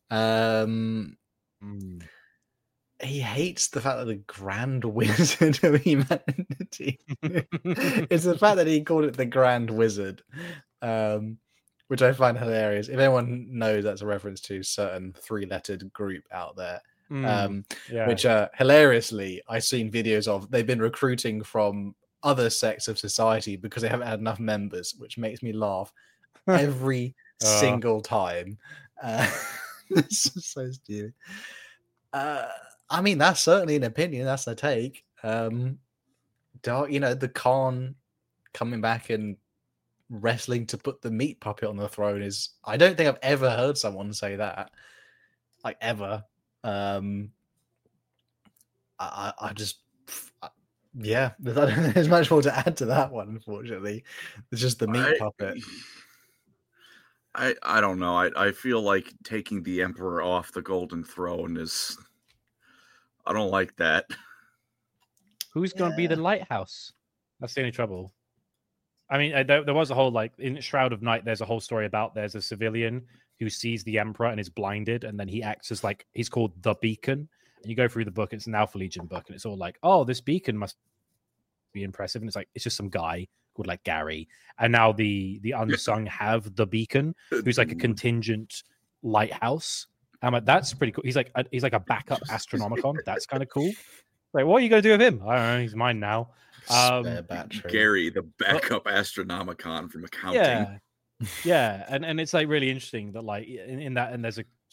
B: He hates the fact that the Grand Wizard of Humanity. It's the fact that he called it the Grand Wizard, which I find hilarious. If anyone knows, that's a reference to a certain 3-lettered group out there. Which hilariously I've seen videos of. They've been recruiting from other sects of society because they haven't had enough members, which makes me laugh every single time. It's so stupid. I mean, that's certainly an opinion. That's a take. The Khan coming back and wrestling to put the meat puppet on the throne is. I don't think I've ever heard someone say that, like ever. There's much more to add to that one, unfortunately. It's just the meat puppet.
C: I don't know. I feel like taking the Emperor off the Golden Throne is. I don't like that.
A: Who's going to be the lighthouse? That's the only trouble. I mean, there was a whole, in Shroud of Night, there's a whole story about there's a civilian who sees the Emperor and is blinded, and then he acts as he's called the Beacon. And you go through the book, it's an Alpha Legion book, and it's all like, oh, this beacon must be impressive. And it's just some guy called Gary. And now the unsung have the Beacon, who's a contingent lighthouse. I'm like, that's pretty cool. He's like a backup Astronomicon. That's kind of cool. What are you going to do with him? I don't know. He's mine now.
C: Gary, the backup Astronomicon from accounting.
A: Yeah, and it's really interesting that in that, and there's a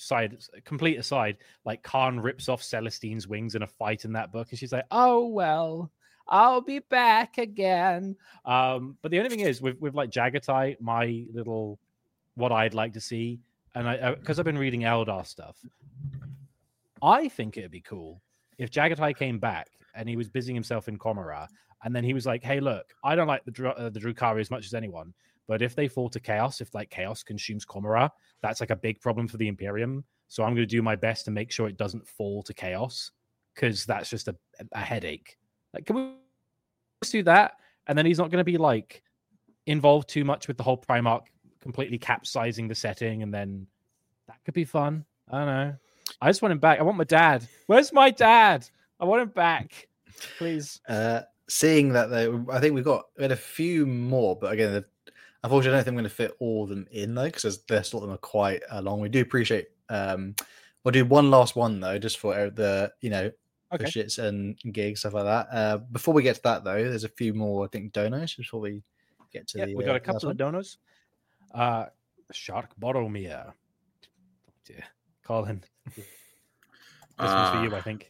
A: complete aside, like Khan rips off Celestine's wings in a fight in that book, and she's like, "Oh well, I'll be back again." But the only thing is, with like Jagatai, my little what I'd like to see, and I because I've been reading Eldar stuff, I think it'd be cool if Jagatai came back and he was busying himself in Komara, and then he was like, "Hey, look, I don't like the Drukhari as much as anyone, but if they fall to chaos, if like chaos consumes Komara, that's like a big problem for the Imperium. So I'm going to do my best to make sure it doesn't fall to chaos, because that's just a headache. Like, can we just do that? And then he's not going to be like involved too much with the whole Primarch completely capsizing the setting, and then that could be fun. I don't know. I just want him back. I want my dad. Where's my dad? I want him back, please."
B: Seeing that though, I think we had a few more, but again, unfortunately, I don't think I'm going to fit all of them in though, because the sort of them are quite long. We do appreciate. We'll do one last one though, just for the the shits and gigs, stuff like that. Before we get to that though, there's a few more, I think, donos before we get to the.
A: We got a couple of donos. Shark Boromir. Oh, Colin. This one's for you, I think.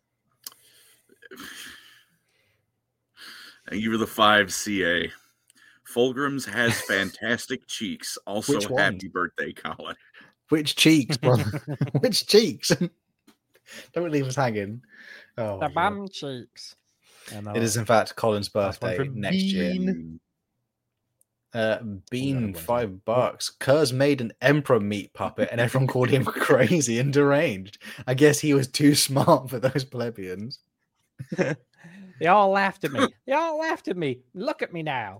C: Thank you for the 5 CA. Fulgrim's has fantastic cheeks. Also, happy birthday, Colin.
B: Which cheeks, brother? Which cheeks? Don't leave us hanging. Oh,
A: the bum cheeks.
B: It is, in fact, Colin's birthday next year. Bean, $5. Kurz made an emperor meat puppet, and everyone called him crazy and deranged. I guess he was too smart for those plebeians.
A: They all laughed at me. Look at me now.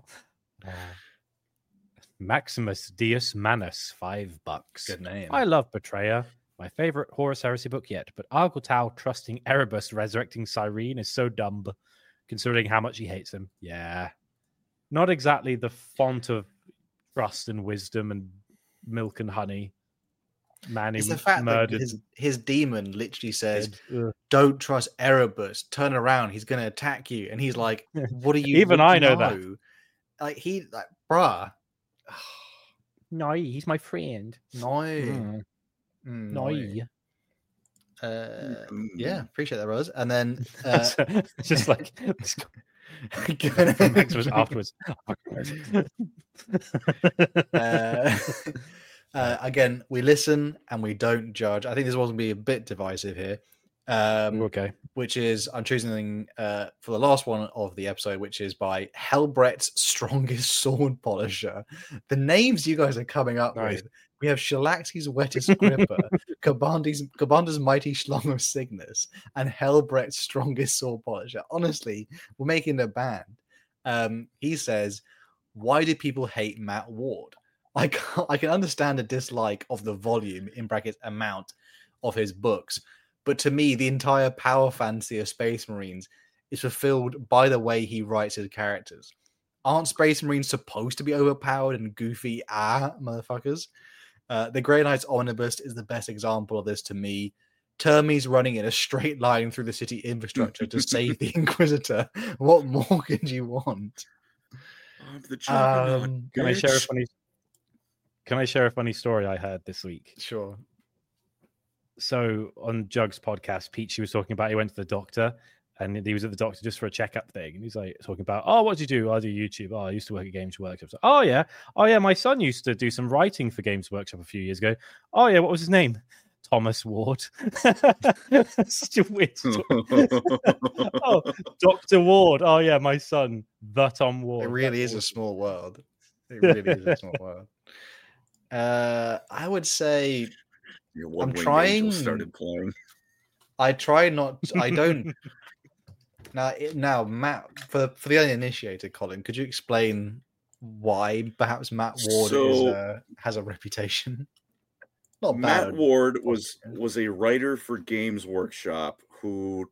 A: Maximus Dius Manus, $5.
B: Good name.
A: I love Betrayer. My favorite Horus Heresy book yet, but Argotau trusting Erebus resurrecting Cyrene is so dumb, considering how much he hates him. Yeah. Not exactly the font of trust and wisdom and milk and honey. Man,
B: it's the fact murdered. That his demon literally says, "Don't trust Erebus. Turn around. He's going to attack you." And he's like, "What are you?"
A: Even I know that.
B: Like bruh.
A: No, he's my friend.
B: No. Yeah, appreciate that, Rose. And then
A: just like Maximus afterwards.
B: Again, we listen and we don't judge. I think this will be a bit divisive here.
A: Okay.
B: Which is, I'm choosing for the last one of the episode, which is by Helbrett's Strongest Sword Polisher. The names you guys are coming up with. We have Shalaxi's Wettest Gripper, Kabanda's Mighty Schlong of Cygnus, and Helbrett's Strongest Sword Polisher. Honestly, we're making a band. He says, "Why do people hate Matt Ward? I can understand a dislike of the volume, in brackets, amount of his books. But to me, the entire power fantasy of Space Marines is fulfilled by the way he writes his characters. Aren't Space Marines supposed to be overpowered and goofy, motherfuckers? The Grey Knight's Omnibus is the best example of this to me. Termes running in a straight line through the city infrastructure to save the Inquisitor. What more could you want?"
A: Can I share a funny story I heard this week?
B: Sure.
A: So on Jug's podcast, Peachy was talking about he went to the doctor, and he was at the doctor just for a checkup thing. And he's like talking about, "Oh, what do you do?" "I do YouTube." "Oh, I used to work at Games Workshop." So, "Oh yeah, my son used to do some writing for Games Workshop a few years ago." "Oh yeah, what was his name?" "Thomas Ward." Such a weird story. "Oh, Dr. Ward. Oh yeah, my son, the Tom Ward."
B: It really is a small world. It really is a small world. I would say I'm trying.
C: Started playing.
B: I try not. I don't. Now, Matt, for the uninitiated, Colin, could you explain why perhaps Matt Ward has a reputation? Not bad.
C: Matt Ward was a writer for Games Workshop who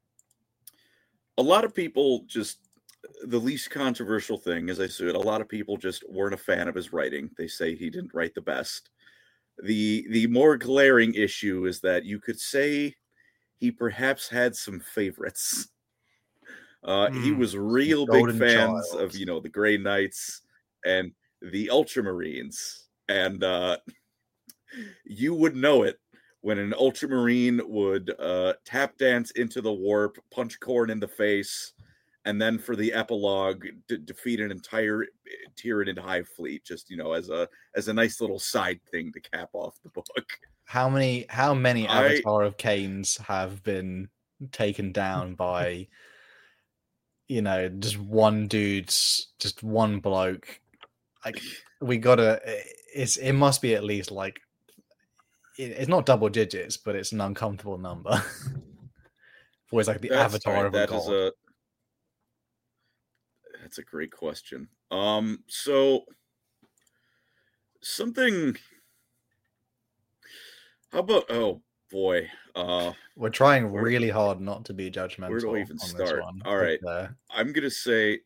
C: a lot of people just, the least controversial thing, as I said, a lot of people just weren't a fan of his writing. They say he didn't write the best. The more glaring issue is that you could say he perhaps had some favorites. He was real big fans of, the Grey Knights and the Ultramarines. And you would know it when an Ultramarine would tap dance into the warp, punch Khorne in the face, and then for the epilogue, defeat an entire Tyranid Hive fleet, just as a nice little side thing to cap off the book.
B: How many Avatar of Kanes have been taken down by just one dude's, just one bloke? Like, it must be at least like, it's not double digits, but it's an uncomfortable number. Always like the avatar of a god.
C: That's a great question. So something. How about? Oh boy.
B: We're trying really hard not to be judgmental.
C: Where do I even start? All right. I'm gonna say.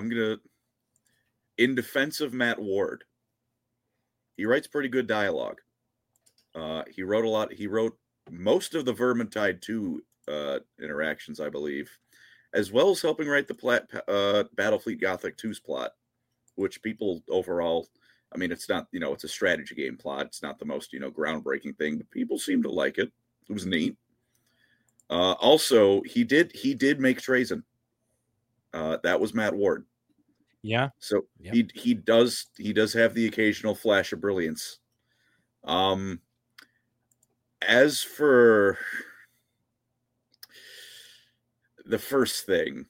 C: In defense of Matt Ward, he writes pretty good dialogue. He wrote a lot. He wrote most of the Vermintide 2 interactions, I believe, as well as helping write the Battlefleet Gothic 2's plot, which people overall, I mean, it's not, it's a strategy game plot. It's not the most, groundbreaking thing, but people seem to like it. It was neat. Also, he did make Trazen. That was Matt Ward.
A: Yeah.
C: So yep. he does have the occasional flash of brilliance. As for the first thing,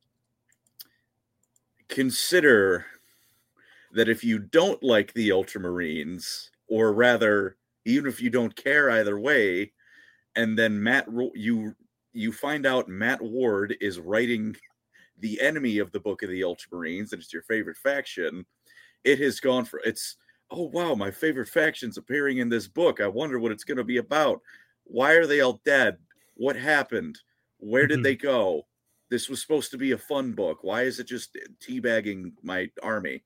C: consider that if you don't like the Ultramarines, or rather, even if you don't care either way, and then you find out Matt Ward is writing the enemy of the Book of the Ultramarines, and it's your favorite faction, it has gone for oh wow, my favorite faction's appearing in this book. I wonder what it's going to be about. Why are they all dead? What happened? Where did they go? This was supposed to be a fun book. Why is it just teabagging my army?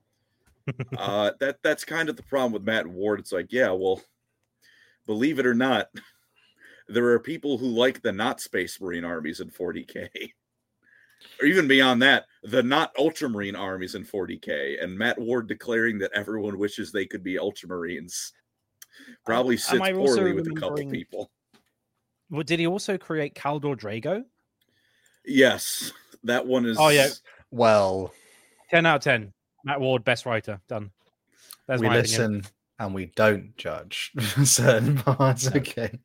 C: That's kind of the problem with Matt Ward. It's like, yeah, well, believe it or not, there are people who like the not Space Marine armies in 40K. Or even beyond that, the not Ultramarine armies in 40K, and Matt Ward declaring that everyone wishes they could be Ultramarines probably sits poorly with a couple people.
A: Well, did he also create Kaldor Drago?
C: Yes, that one is.
A: Oh yeah,
B: well,
A: 10 out of 10. Matt Ward, best writer, done.
B: That's we listen opinion. And we don't judge certain parts. Okay.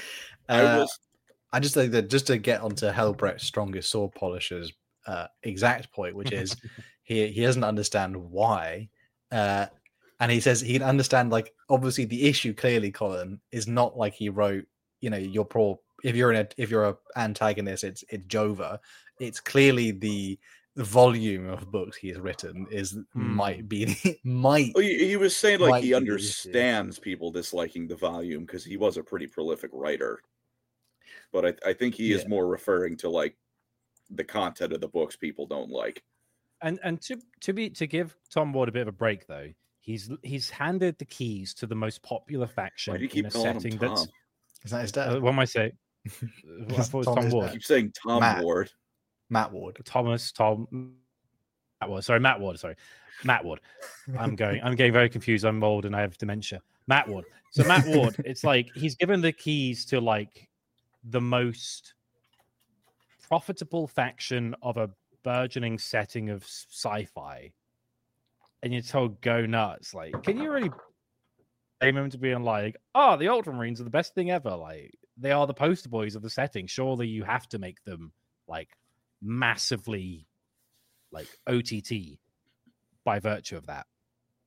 B: I just think that just to get onto Helbrecht's Strongest Sword Polisher's exact point, which is he doesn't understand why, and he says he can understand, like, obviously the issue clearly, Colin, is not like he wrote, you're pro. If you're an antagonist, it's Jova. It's clearly the volume of books he's written might be. Well,
C: he was saying like he understands people disliking the volume because he was a pretty prolific writer. But I think he is more referring to like the content of the books people don't like.
A: And to give Tom Ward a bit of a break though, he's handed the keys to the most popular faction in a setting that's.
B: Is that his dad?
A: What am I saying? I thought it was Tom Ward.
C: I keep saying Ward.
B: Matt Ward.
A: Matt Ward. I'm getting very confused. I'm old and I have dementia. Matt Ward. So Matt Ward, it's like he's given the keys to like the most profitable faction of a burgeoning setting of sci-fi, and you're told go nuts. Like, can you really aim him to being like, oh, the Ultramarines are the best thing ever? Like, they are the poster boys of the setting. Surely you have to make them like massively like OTT by virtue of that.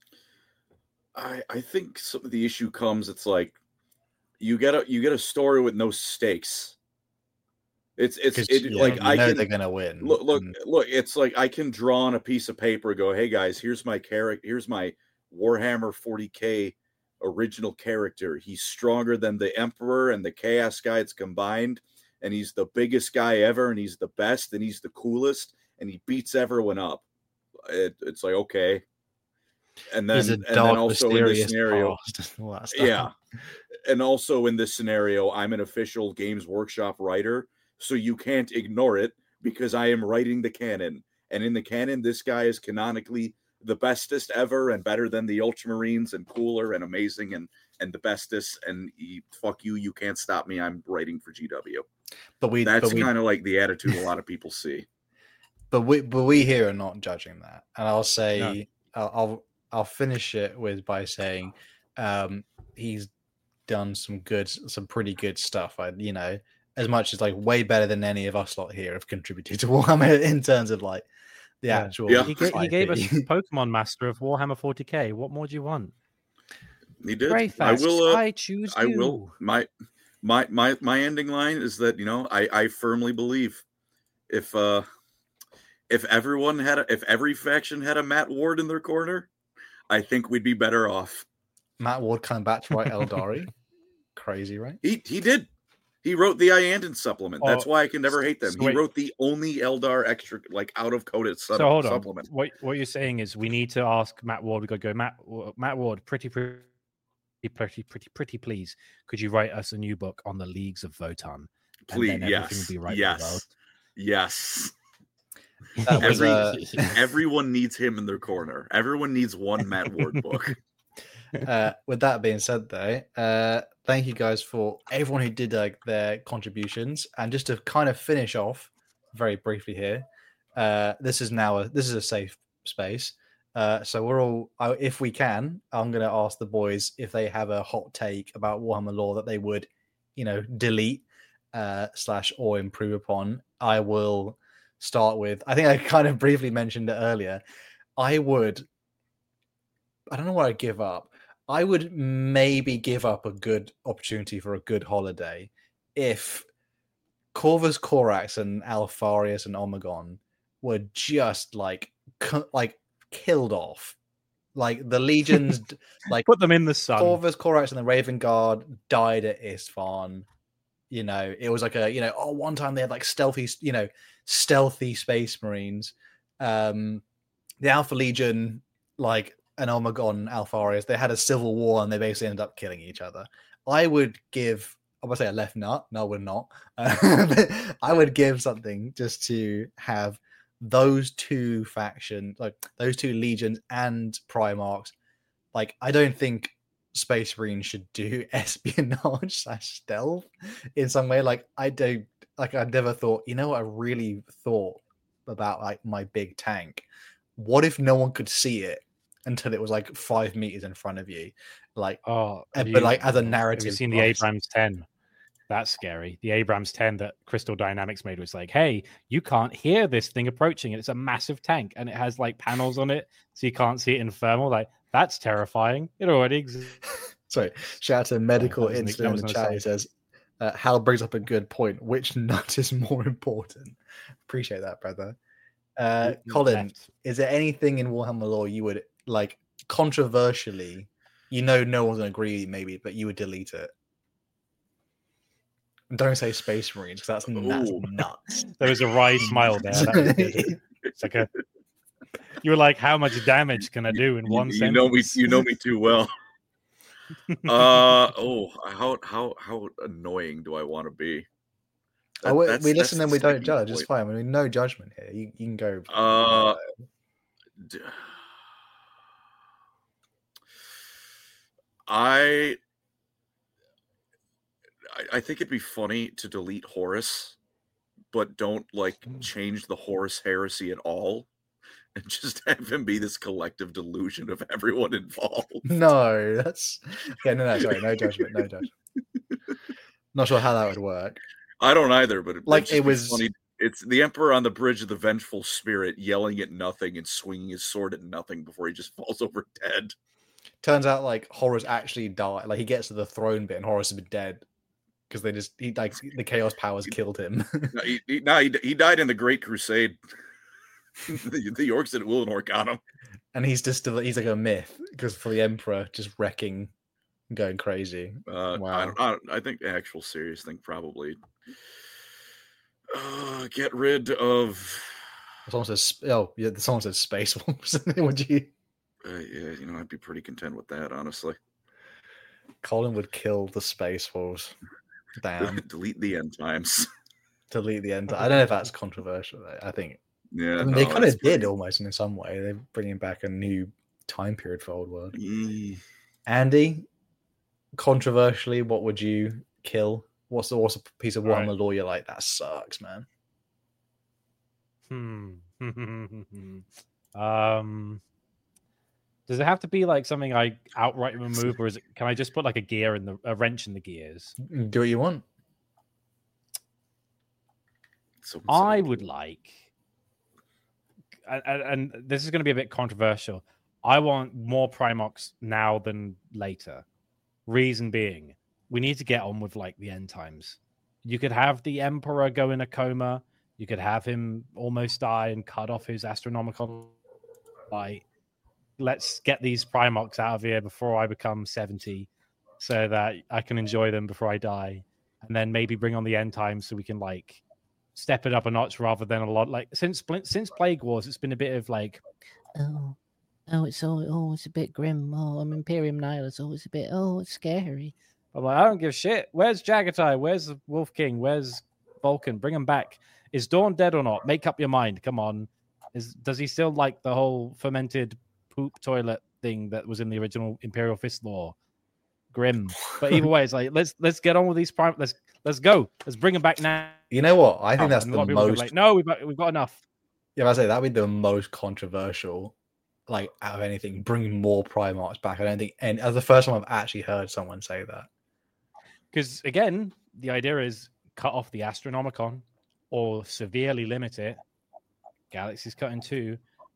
C: I think some of the issue comes, it's like you get a story with no stakes. It's like I know
B: they're gonna win.
C: Look, it's like I can draw on a piece of paper, go, hey guys, here's my character, here's my Warhammer 40K original character. He's stronger than the Emperor and the Chaos Guides combined, and he's the biggest guy ever, and he's the best, and he's the coolest, and he beats everyone up. It's like, okay. And then also in this scenario, yeah. And also in this scenario, I'm an official Games Workshop writer, so you can't ignore it because I am writing the canon. And in the canon, this guy is canonically the bestest ever and better than the Ultramarines and cooler and amazing and the bestest, and fuck you, you can't stop me. I'm writing for GW. That's kind of like the attitude a lot of people see.
B: But we here are not judging that, and I'll say I'll finish it by saying he's done some pretty good stuff. As much as like way better than any of us lot here have contributed to Warhammer in terms of like the actual.
A: He gave us Pokemon Master of Warhammer 40k. What more do you want?
C: He did.
A: Greyfest, I choose you.
C: I will. My ending line is that I firmly believe if every faction had a Matt Ward in their corner, I think we'd be better off.
B: Matt Ward coming back to write Eldari. Crazy, right?
C: He did. He wrote the Iandon supplement. That's why I can never hate them. He wrote the only Eldar extra, like out of coded supplement.
A: What you're saying is we need to ask Matt Ward. We got to go, Matt Ward, pretty please. Could you write us a new book on the Leagues of Votann?
C: Please,
A: yes, will be right
C: yes.
B: Was,
C: everyone needs him in their corner. Everyone needs one Matt Ward book.
B: With that being said, though, thank you guys for everyone who did their contributions. And just to kind of finish off very briefly here, this is a safe space. So we're all, if we can, I'm going to ask the boys if they have a hot take about Warhammer lore that they would, delete / or improve upon. I will start with, I think I kind of briefly mentioned it earlier. I don't know what I'd give up. I would maybe give up a good opportunity for a good holiday if Corvus Corax and Alfarius and Omegon were just like killed off. Like the legions, like
A: put them in the sun.
B: Corvus Corax and the Raven Guard died at Isfahan. It was like one time they had like stealthy Space Marines. The Alpha Legion, like an Omegon, Alfarius, they had a civil war and they basically ended up killing each other. I would give, I would say a left nut. No, I would not. I would give something just to have those two factions, like those two legions and Primarchs. Like, I don't think Space Marines should do espionage / stealth in some way. Like, I never thought, what I really thought about like my big tank. What if no one could see it until it was like 5 meters in front of you? Like, as a narrative.
A: Have you seen the Abrams 10? That's scary. The Abrams 10 that Crystal Dynamics made was like, hey, you can't hear this thing approaching. It's a massive tank and it has like panels on it, so you can't see it in thermal. Like, that's terrifying. It already exists.
B: Sorry, shout out to Medical Incident in the chat. He says, Hal brings up a good point. Which nut is more important? Appreciate that, brother. Colin, is there anything in Warhammer lore you would like controversially, no one's going to agree maybe, but you would delete it? Don't say Space Marines, because that's nuts.
A: There was a wry smile there. It's like you were like, how much damage can I do in one sentence?
C: You know me too well. How annoying do I want to be?
B: We listen and we don't judge. It's fine. I mean, no judgment here. You can go.
C: I think it'd be funny to delete Horus, but don't change the Horus heresy at all, and just have him be this collective delusion of everyone involved.
B: No, that's no. Sorry, no judgment. No judgment. Not sure how that would work.
C: I don't either, but
B: it was
C: funny. It's the Emperor on the bridge of the Vengeful Spirit yelling at nothing and swinging his sword at nothing before he just falls over dead.
B: Turns out Horus actually died. Like, he gets to the throne bit and Horus has been dead because the Chaos powers killed him.
C: He died in the Great Crusade. the orcs at Willenor got him,
B: and he's like a myth because for the Emperor just wrecking, going crazy.
C: Wow. I think the actual serious thing probably get rid of.
B: Someone says Space Wolves. Would you?
C: Yeah, I'd be pretty content with that, honestly.
B: Colin would kill the Space Wolves. Damn.
C: Delete the end times.
B: Delete the end. I don't know if that's controversial, though. I think
C: Yeah,
B: I mean, they
C: no,
B: kind
C: it's
B: of did
C: pretty-
B: almost in some way. They're bringing back a new time period for Old World.
C: Mm.
B: Andy, controversially, what would you kill? What's a piece of Warhammer
A: Right.
B: lore you're like, that sucks, man?
A: Does it have to be like something I outright remove, or is it? Can I just put like a wrench in the gears?
B: Do what you want.
C: Someone said
A: I
C: it.
A: would like, and this is going to be a bit controversial. I want more Primox now than later. Reason being, we need to get on with like the end times. You could have the Emperor go in a coma. You could have him almost die and cut off his Astronomicon light. Let's get these Primox out of here before I become 70 so that I can enjoy them before I die. And then maybe bring on the end times so we can like step it up a notch rather than a lot like since Plague Wars, it's been a bit of like, it's a bit grim. Oh, I'm Imperium Nihilus. Oh, it's scary. I'm like, I don't give a shit. Where's Jagatai? Where's Wolf King? Where's Vulcan? Bring him back. Is Dawn dead or not? Make up your mind. Come on. Does he still like the whole fermented poop toilet thing that was in the original Imperial Fist lore? Grim. But either way, it's like let's get on with these prime. Let's go. Let's bring him back now.
B: You know what? I think that's
A: And a
B: the
A: lot of people are gonna be
B: most.
A: like, no, we've got enough.
B: Yeah, I say that'd be the most controversial, like out of anything. Bringing more Primarchs back. I don't think, and as the first time I've actually heard someone say that.
A: Because again, the idea is cut off the Astronomicon or severely limit it. Galaxy's cut in two.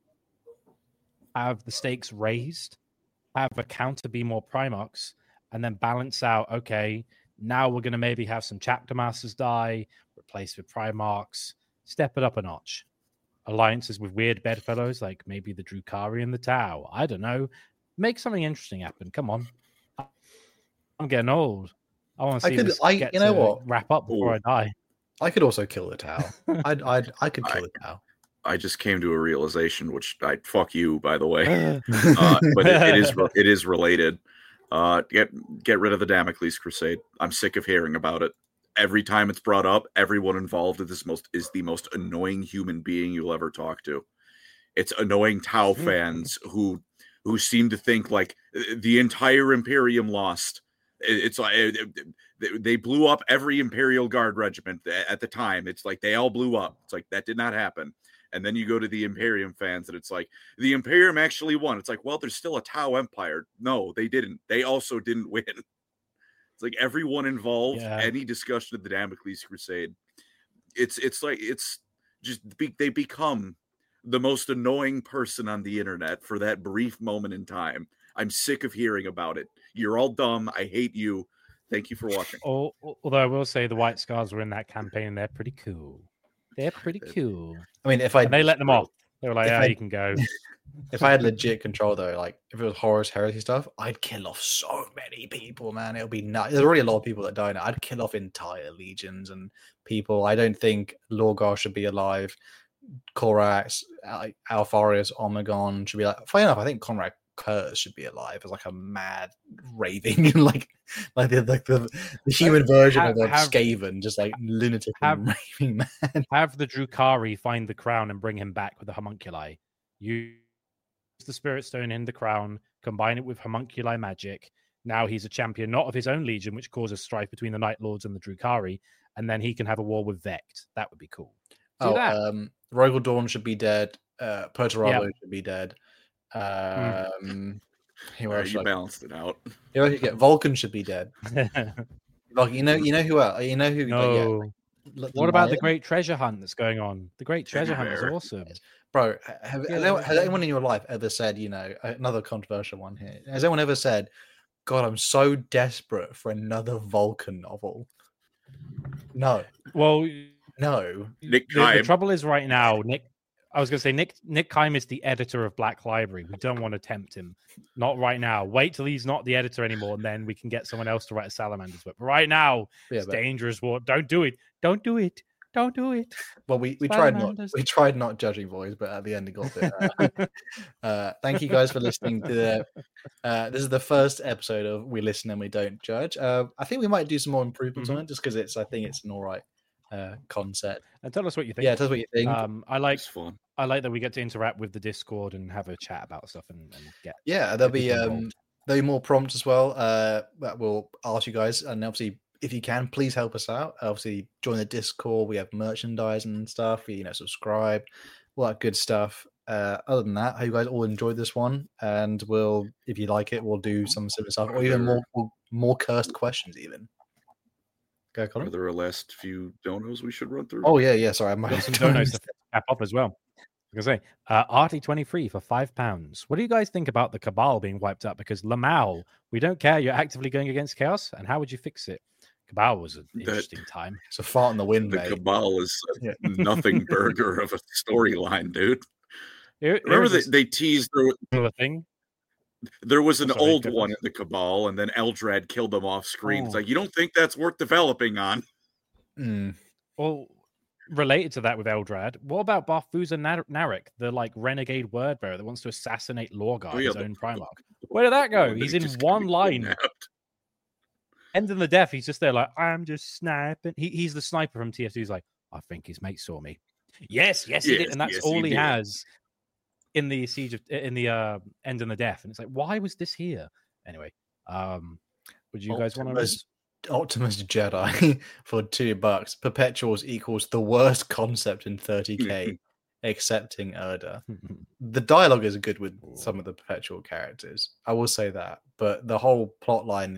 A: Have the stakes raised. Have a counter be more Primarchs, and then balance out. Okay, now we're going to maybe have some Chapter Masters die, replaced with Primarchs. Step it up a notch. Alliances with weird bedfellows, like maybe the Drukhari and the Tau. I don't know. Make something interesting happen. Come on. I'm getting old. I want to see this get
B: you know
A: to
B: what?
A: wrap up before I die.
B: I could also kill the Tau. I could kill the Tau.
C: I just came to a realization, which I fuck you, by the way, but it is related. Get rid of the Damocles Crusade. I'm sick of hearing about it. Every time it's brought up, everyone involved is the most annoying human being you'll ever talk to. It's annoying Tau fans who seem to think like the entire Imperium lost. It's like they blew up every Imperial Guard regiment at the time. It's like they all blew up. It's like that did not happen. And then you go to the Imperium fans and it's like the Imperium actually won. It's like, well, there's still a Tau Empire. No, they didn't. They also didn't win. It's like everyone involved, any discussion of the Damocles Crusade, they become the most annoying person on the internet for that brief moment in time. I'm sick of hearing about it. You're all dumb. I hate you. Thank you for watching.
A: Although I will say the White Scars were in that campaign and they're pretty cool. They're pretty cool.
B: I mean, if
A: they let them off, they were like, you can go.
B: If I had legit control, though, like if it was Horus Heresy stuff, I'd kill off so many people, man. It'll be nuts. There's already a lot of people that die now. I'd kill off entire legions and people. I don't think Lorgar should be alive. Korax, Alfarius, Omegon should be like. Funny enough, I think Conrad Curtis should be alive as like a mad raving, like the human version of Skaven, just like lunatic and raving man.
A: Have the Drukhari find the crown and bring him back with the homunculi. Use the Spirit Stone in the crown, combine it with homunculi magic. Now he's a champion, not of his own legion, which causes strife between the Night Lords and the Drukhari, and then he can have a war with Vect. That would be cool.
B: Rogal Dawn should be dead. Perturabo should be dead.
C: You balanced it out.
B: Vulcan should be dead. You know who else? You know who?
A: No. What about the Great Treasure Hunt that's going on? The Great Treasure Hunt is awesome.
B: Bro, has anyone in your life ever said, another controversial one here, has anyone ever said, God, I'm so desperate for another Vulcan novel? No.
A: Well,
B: no.
A: The trouble is right now, Nick Kime is the editor of Black Library. We don't want to tempt him. Not right now. Wait till he's not the editor anymore, and then we can get someone else to write a Salamanders book. But right now, it's dangerous war. Don't do it. Don't do it. Don't do it.
B: Well, we tried not judging boys, but at the end it got there. Thank you guys for listening to this is the first episode of We Listen and We Don't Judge. I think we might do some more improvements on it just because I think it's an all right concept.
A: And tell us what you think.
B: Yeah, tell us what you think.
A: I like
C: it's fun.
A: I like that we get to interact with the Discord and have a chat about stuff and get.
B: Yeah,
A: there'll be
B: more prompts as well. That will ask you guys, and obviously, if you can, please help us out. Obviously, join the Discord. We have merchandise and stuff. Subscribe, all that good stuff. Other than that, I hope you guys all enjoyed this one, and if you like it, we'll do some similar stuff, or even more cursed questions. Even. Go, Colin.
C: Are there a last few donos we should run through?
B: Oh yeah. Sorry, I might
A: got some donos to cap up as well. I was gonna say, Artie23 for £5. What do you guys think about the Cabal being wiped out? Because Lamau, we don't care. You're actively going against Chaos, and how would you fix it? Cabal was an interesting time.
B: It's a fart in the wind.
C: The
B: mate.
C: Cabal is a nothing burger of a storyline, dude. Remember they teased
A: the thing.
C: There was an old one in the Cabal, and then Eldrad killed them off screen. It's like, you don't think that's worth developing on?
A: Well, related to that with Eldrad, what about Barfuza Narek, the renegade word bearer that wants to assassinate Lorgar, his own Primarch? Where did that go? He's in one line. End in the death, he's just there I'm just sniping. He's the sniper from TF2. He's like, I think his mate saw me. Yes, he did. And that's all he has in the siege in the End in the Death. And it's like, why was this here? Anyway, would you guys want to...
B: Optimus Jedi for $2. Perpetuals equals the worst concept in 30k, excepting Erda. The dialogue is good with some of the Perpetual characters, I will say that, but the whole plot line,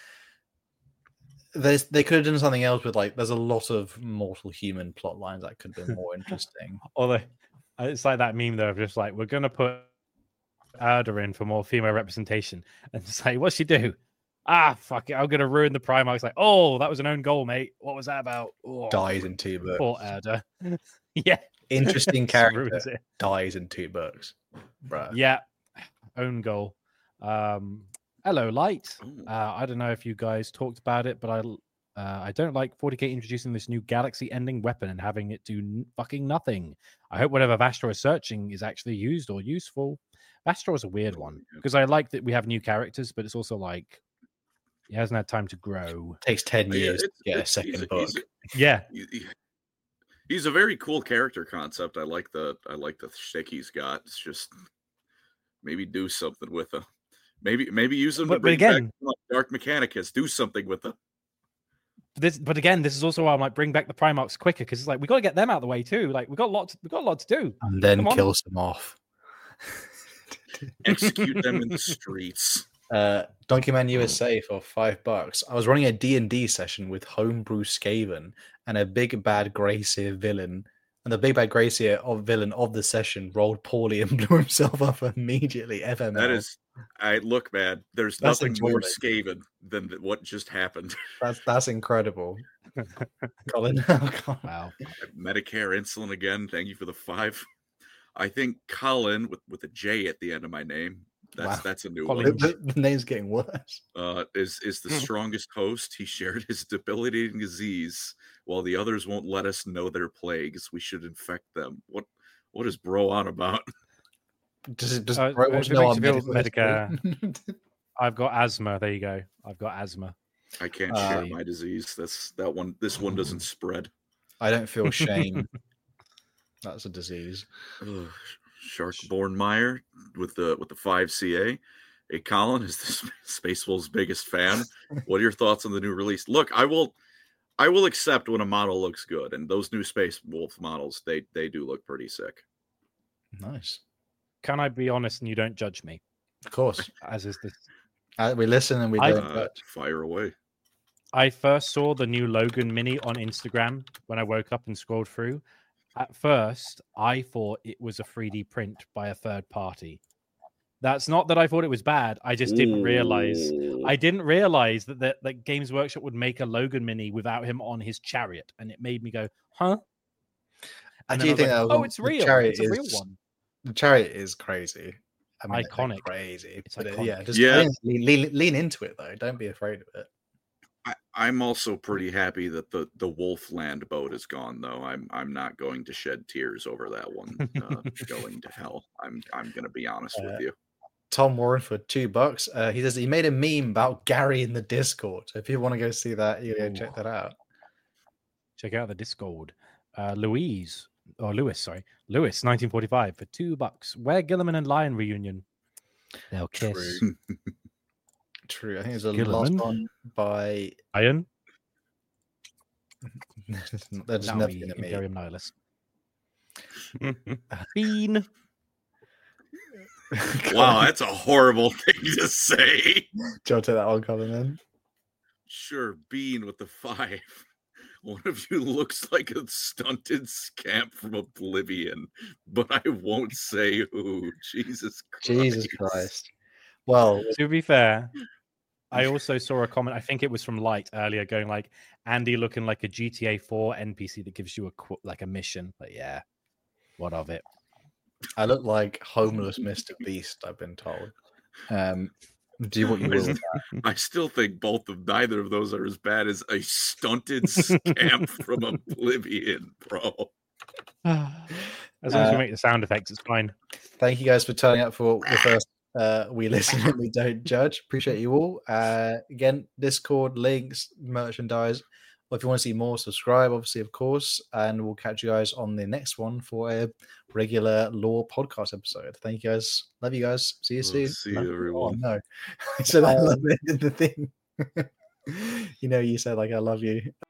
B: they could have done something else with there's a lot of mortal human plot lines that could have been more interesting.
A: Although it's like that meme though, of just we're gonna put Erda in for more female representation, and say, what's she do? Fuck it, I'm going to ruin the Primarch. It's like, oh, that was an own goal, mate. What was that about? Oh,
B: dies in 2 books.
A: Poor Erda. Yeah.
B: Interesting character. Dies in 2 books. Bruh.
A: Yeah. Own goal. Hello, Light. I don't know if you guys talked about it, but I don't like 40k introducing this new galaxy-ending weapon and having it do fucking nothing. I hope whatever Vastra is searching is actually used or useful. Vastra is a weird one, because I like that we have new characters, but it's also he hasn't had time to grow.
B: It takes 10 years to get a second book.
C: He's a very cool character concept. I like the shtick he's got. It's just maybe do something with him. Maybe use him to bring back Dark Mechanicus. Do something with him.
A: But again, this is also why I might bring back the Primarchs quicker, because it's we got to get them out of the way too. We got a lot to do.
B: And then kill some off.
C: Execute them in the streets.
B: Donkey Man USA for $5. I was running a D&D session with Homebrew Skaven and a big bad Greyseer villain, and the big bad Greyseer villain of the session rolled poorly and blew himself up immediately. FML.
C: That is, look, man. There's nothing more Skaven than what just happened.
B: That's incredible. Colin,
A: wow.
C: Medicare insulin again. Thank you for the 5. I think Colin with a J at the end of my name. That's a new one.
B: The name's getting worse.
C: Is the strongest host. He shared his debilitating disease, while the others won't let us know their plagues. We should infect them. What is bro on about?
B: Does bro want to know
A: Medicare? I've got asthma. There you go. I've got asthma.
C: I can't share my disease. This one doesn't spread.
B: I don't feel shame. That's a disease.
C: Sharkborn Meyer with the 5 CA. Hey, Colin is the Space Wolves' biggest fan. What are your thoughts on the new release? Look, I will accept when a model looks good, and those new Space Wolf models, they do look pretty sick.
B: Nice.
A: Can I be honest and you don't judge me?
B: Of course.
A: As is this.
B: We listen and we don't
C: fire away.
A: I first saw the new Logan Mini on Instagram when I woke up and scrolled through. At first, I thought it was a 3D print by a third party. That's not that I thought it was bad. I just didn't realize. I didn't realize that Games Workshop would make a Logan Mini without him on his chariot, and it made me go, "Huh?"
B: And I do think,
A: it's real. It's a real one.
B: The chariot is crazy. I mean,
A: iconic.
B: Crazy.
A: It's iconic.
B: Just lean into it though. Don't be afraid of it.
C: I'm also pretty happy that the Wolfland boat is gone, though. I'm not going to shed tears over that one going to hell. I'm going to be honest with you.
B: Tom Warren for $2. He says he made a meme about Gary in the Discord. So if you want to go see that, you go check that out.
A: Check out the Discord. Louise, Lewis, 1945 for $2. Where Gilliman and Lyon reunion? They'll kiss.
B: True. I think it's the
A: Gilliman?
B: last one by
A: Iron?
B: They're just never going to meet.
A: Imperium Nihilus. Bean.
C: Wow, that's a horrible thing to say.
B: Do you want to take that on, Colin, then?
C: Sure, Bean with the 5. One of you looks like a stunted scamp from Oblivion, but I won't say who. Jesus Christ.
B: Well,
A: to be fair, I also saw a comment, I think it was from Light earlier, going like, Andy looking like a GTA 4 NPC that gives you a mission. But yeah, what of it?
B: I look like homeless Mr. Beast, I've been told. Do what you will with that.
C: I still think neither of those are as bad as a stunted scamp from Oblivion, bro.
A: As long as we make the sound effects, it's fine.
B: Thank you guys for turning up for the first We Listen and We Don't Judge. Appreciate you all. Again, Discord, links, merchandise. Well, if you want to see more, subscribe, obviously, of course. And we'll catch you guys on the next one for a regular lore podcast episode. Thank you guys. Love you guys. See you soon.
C: See you, everyone.
B: Oh, no. I said I love it in the thing. You said like I love you.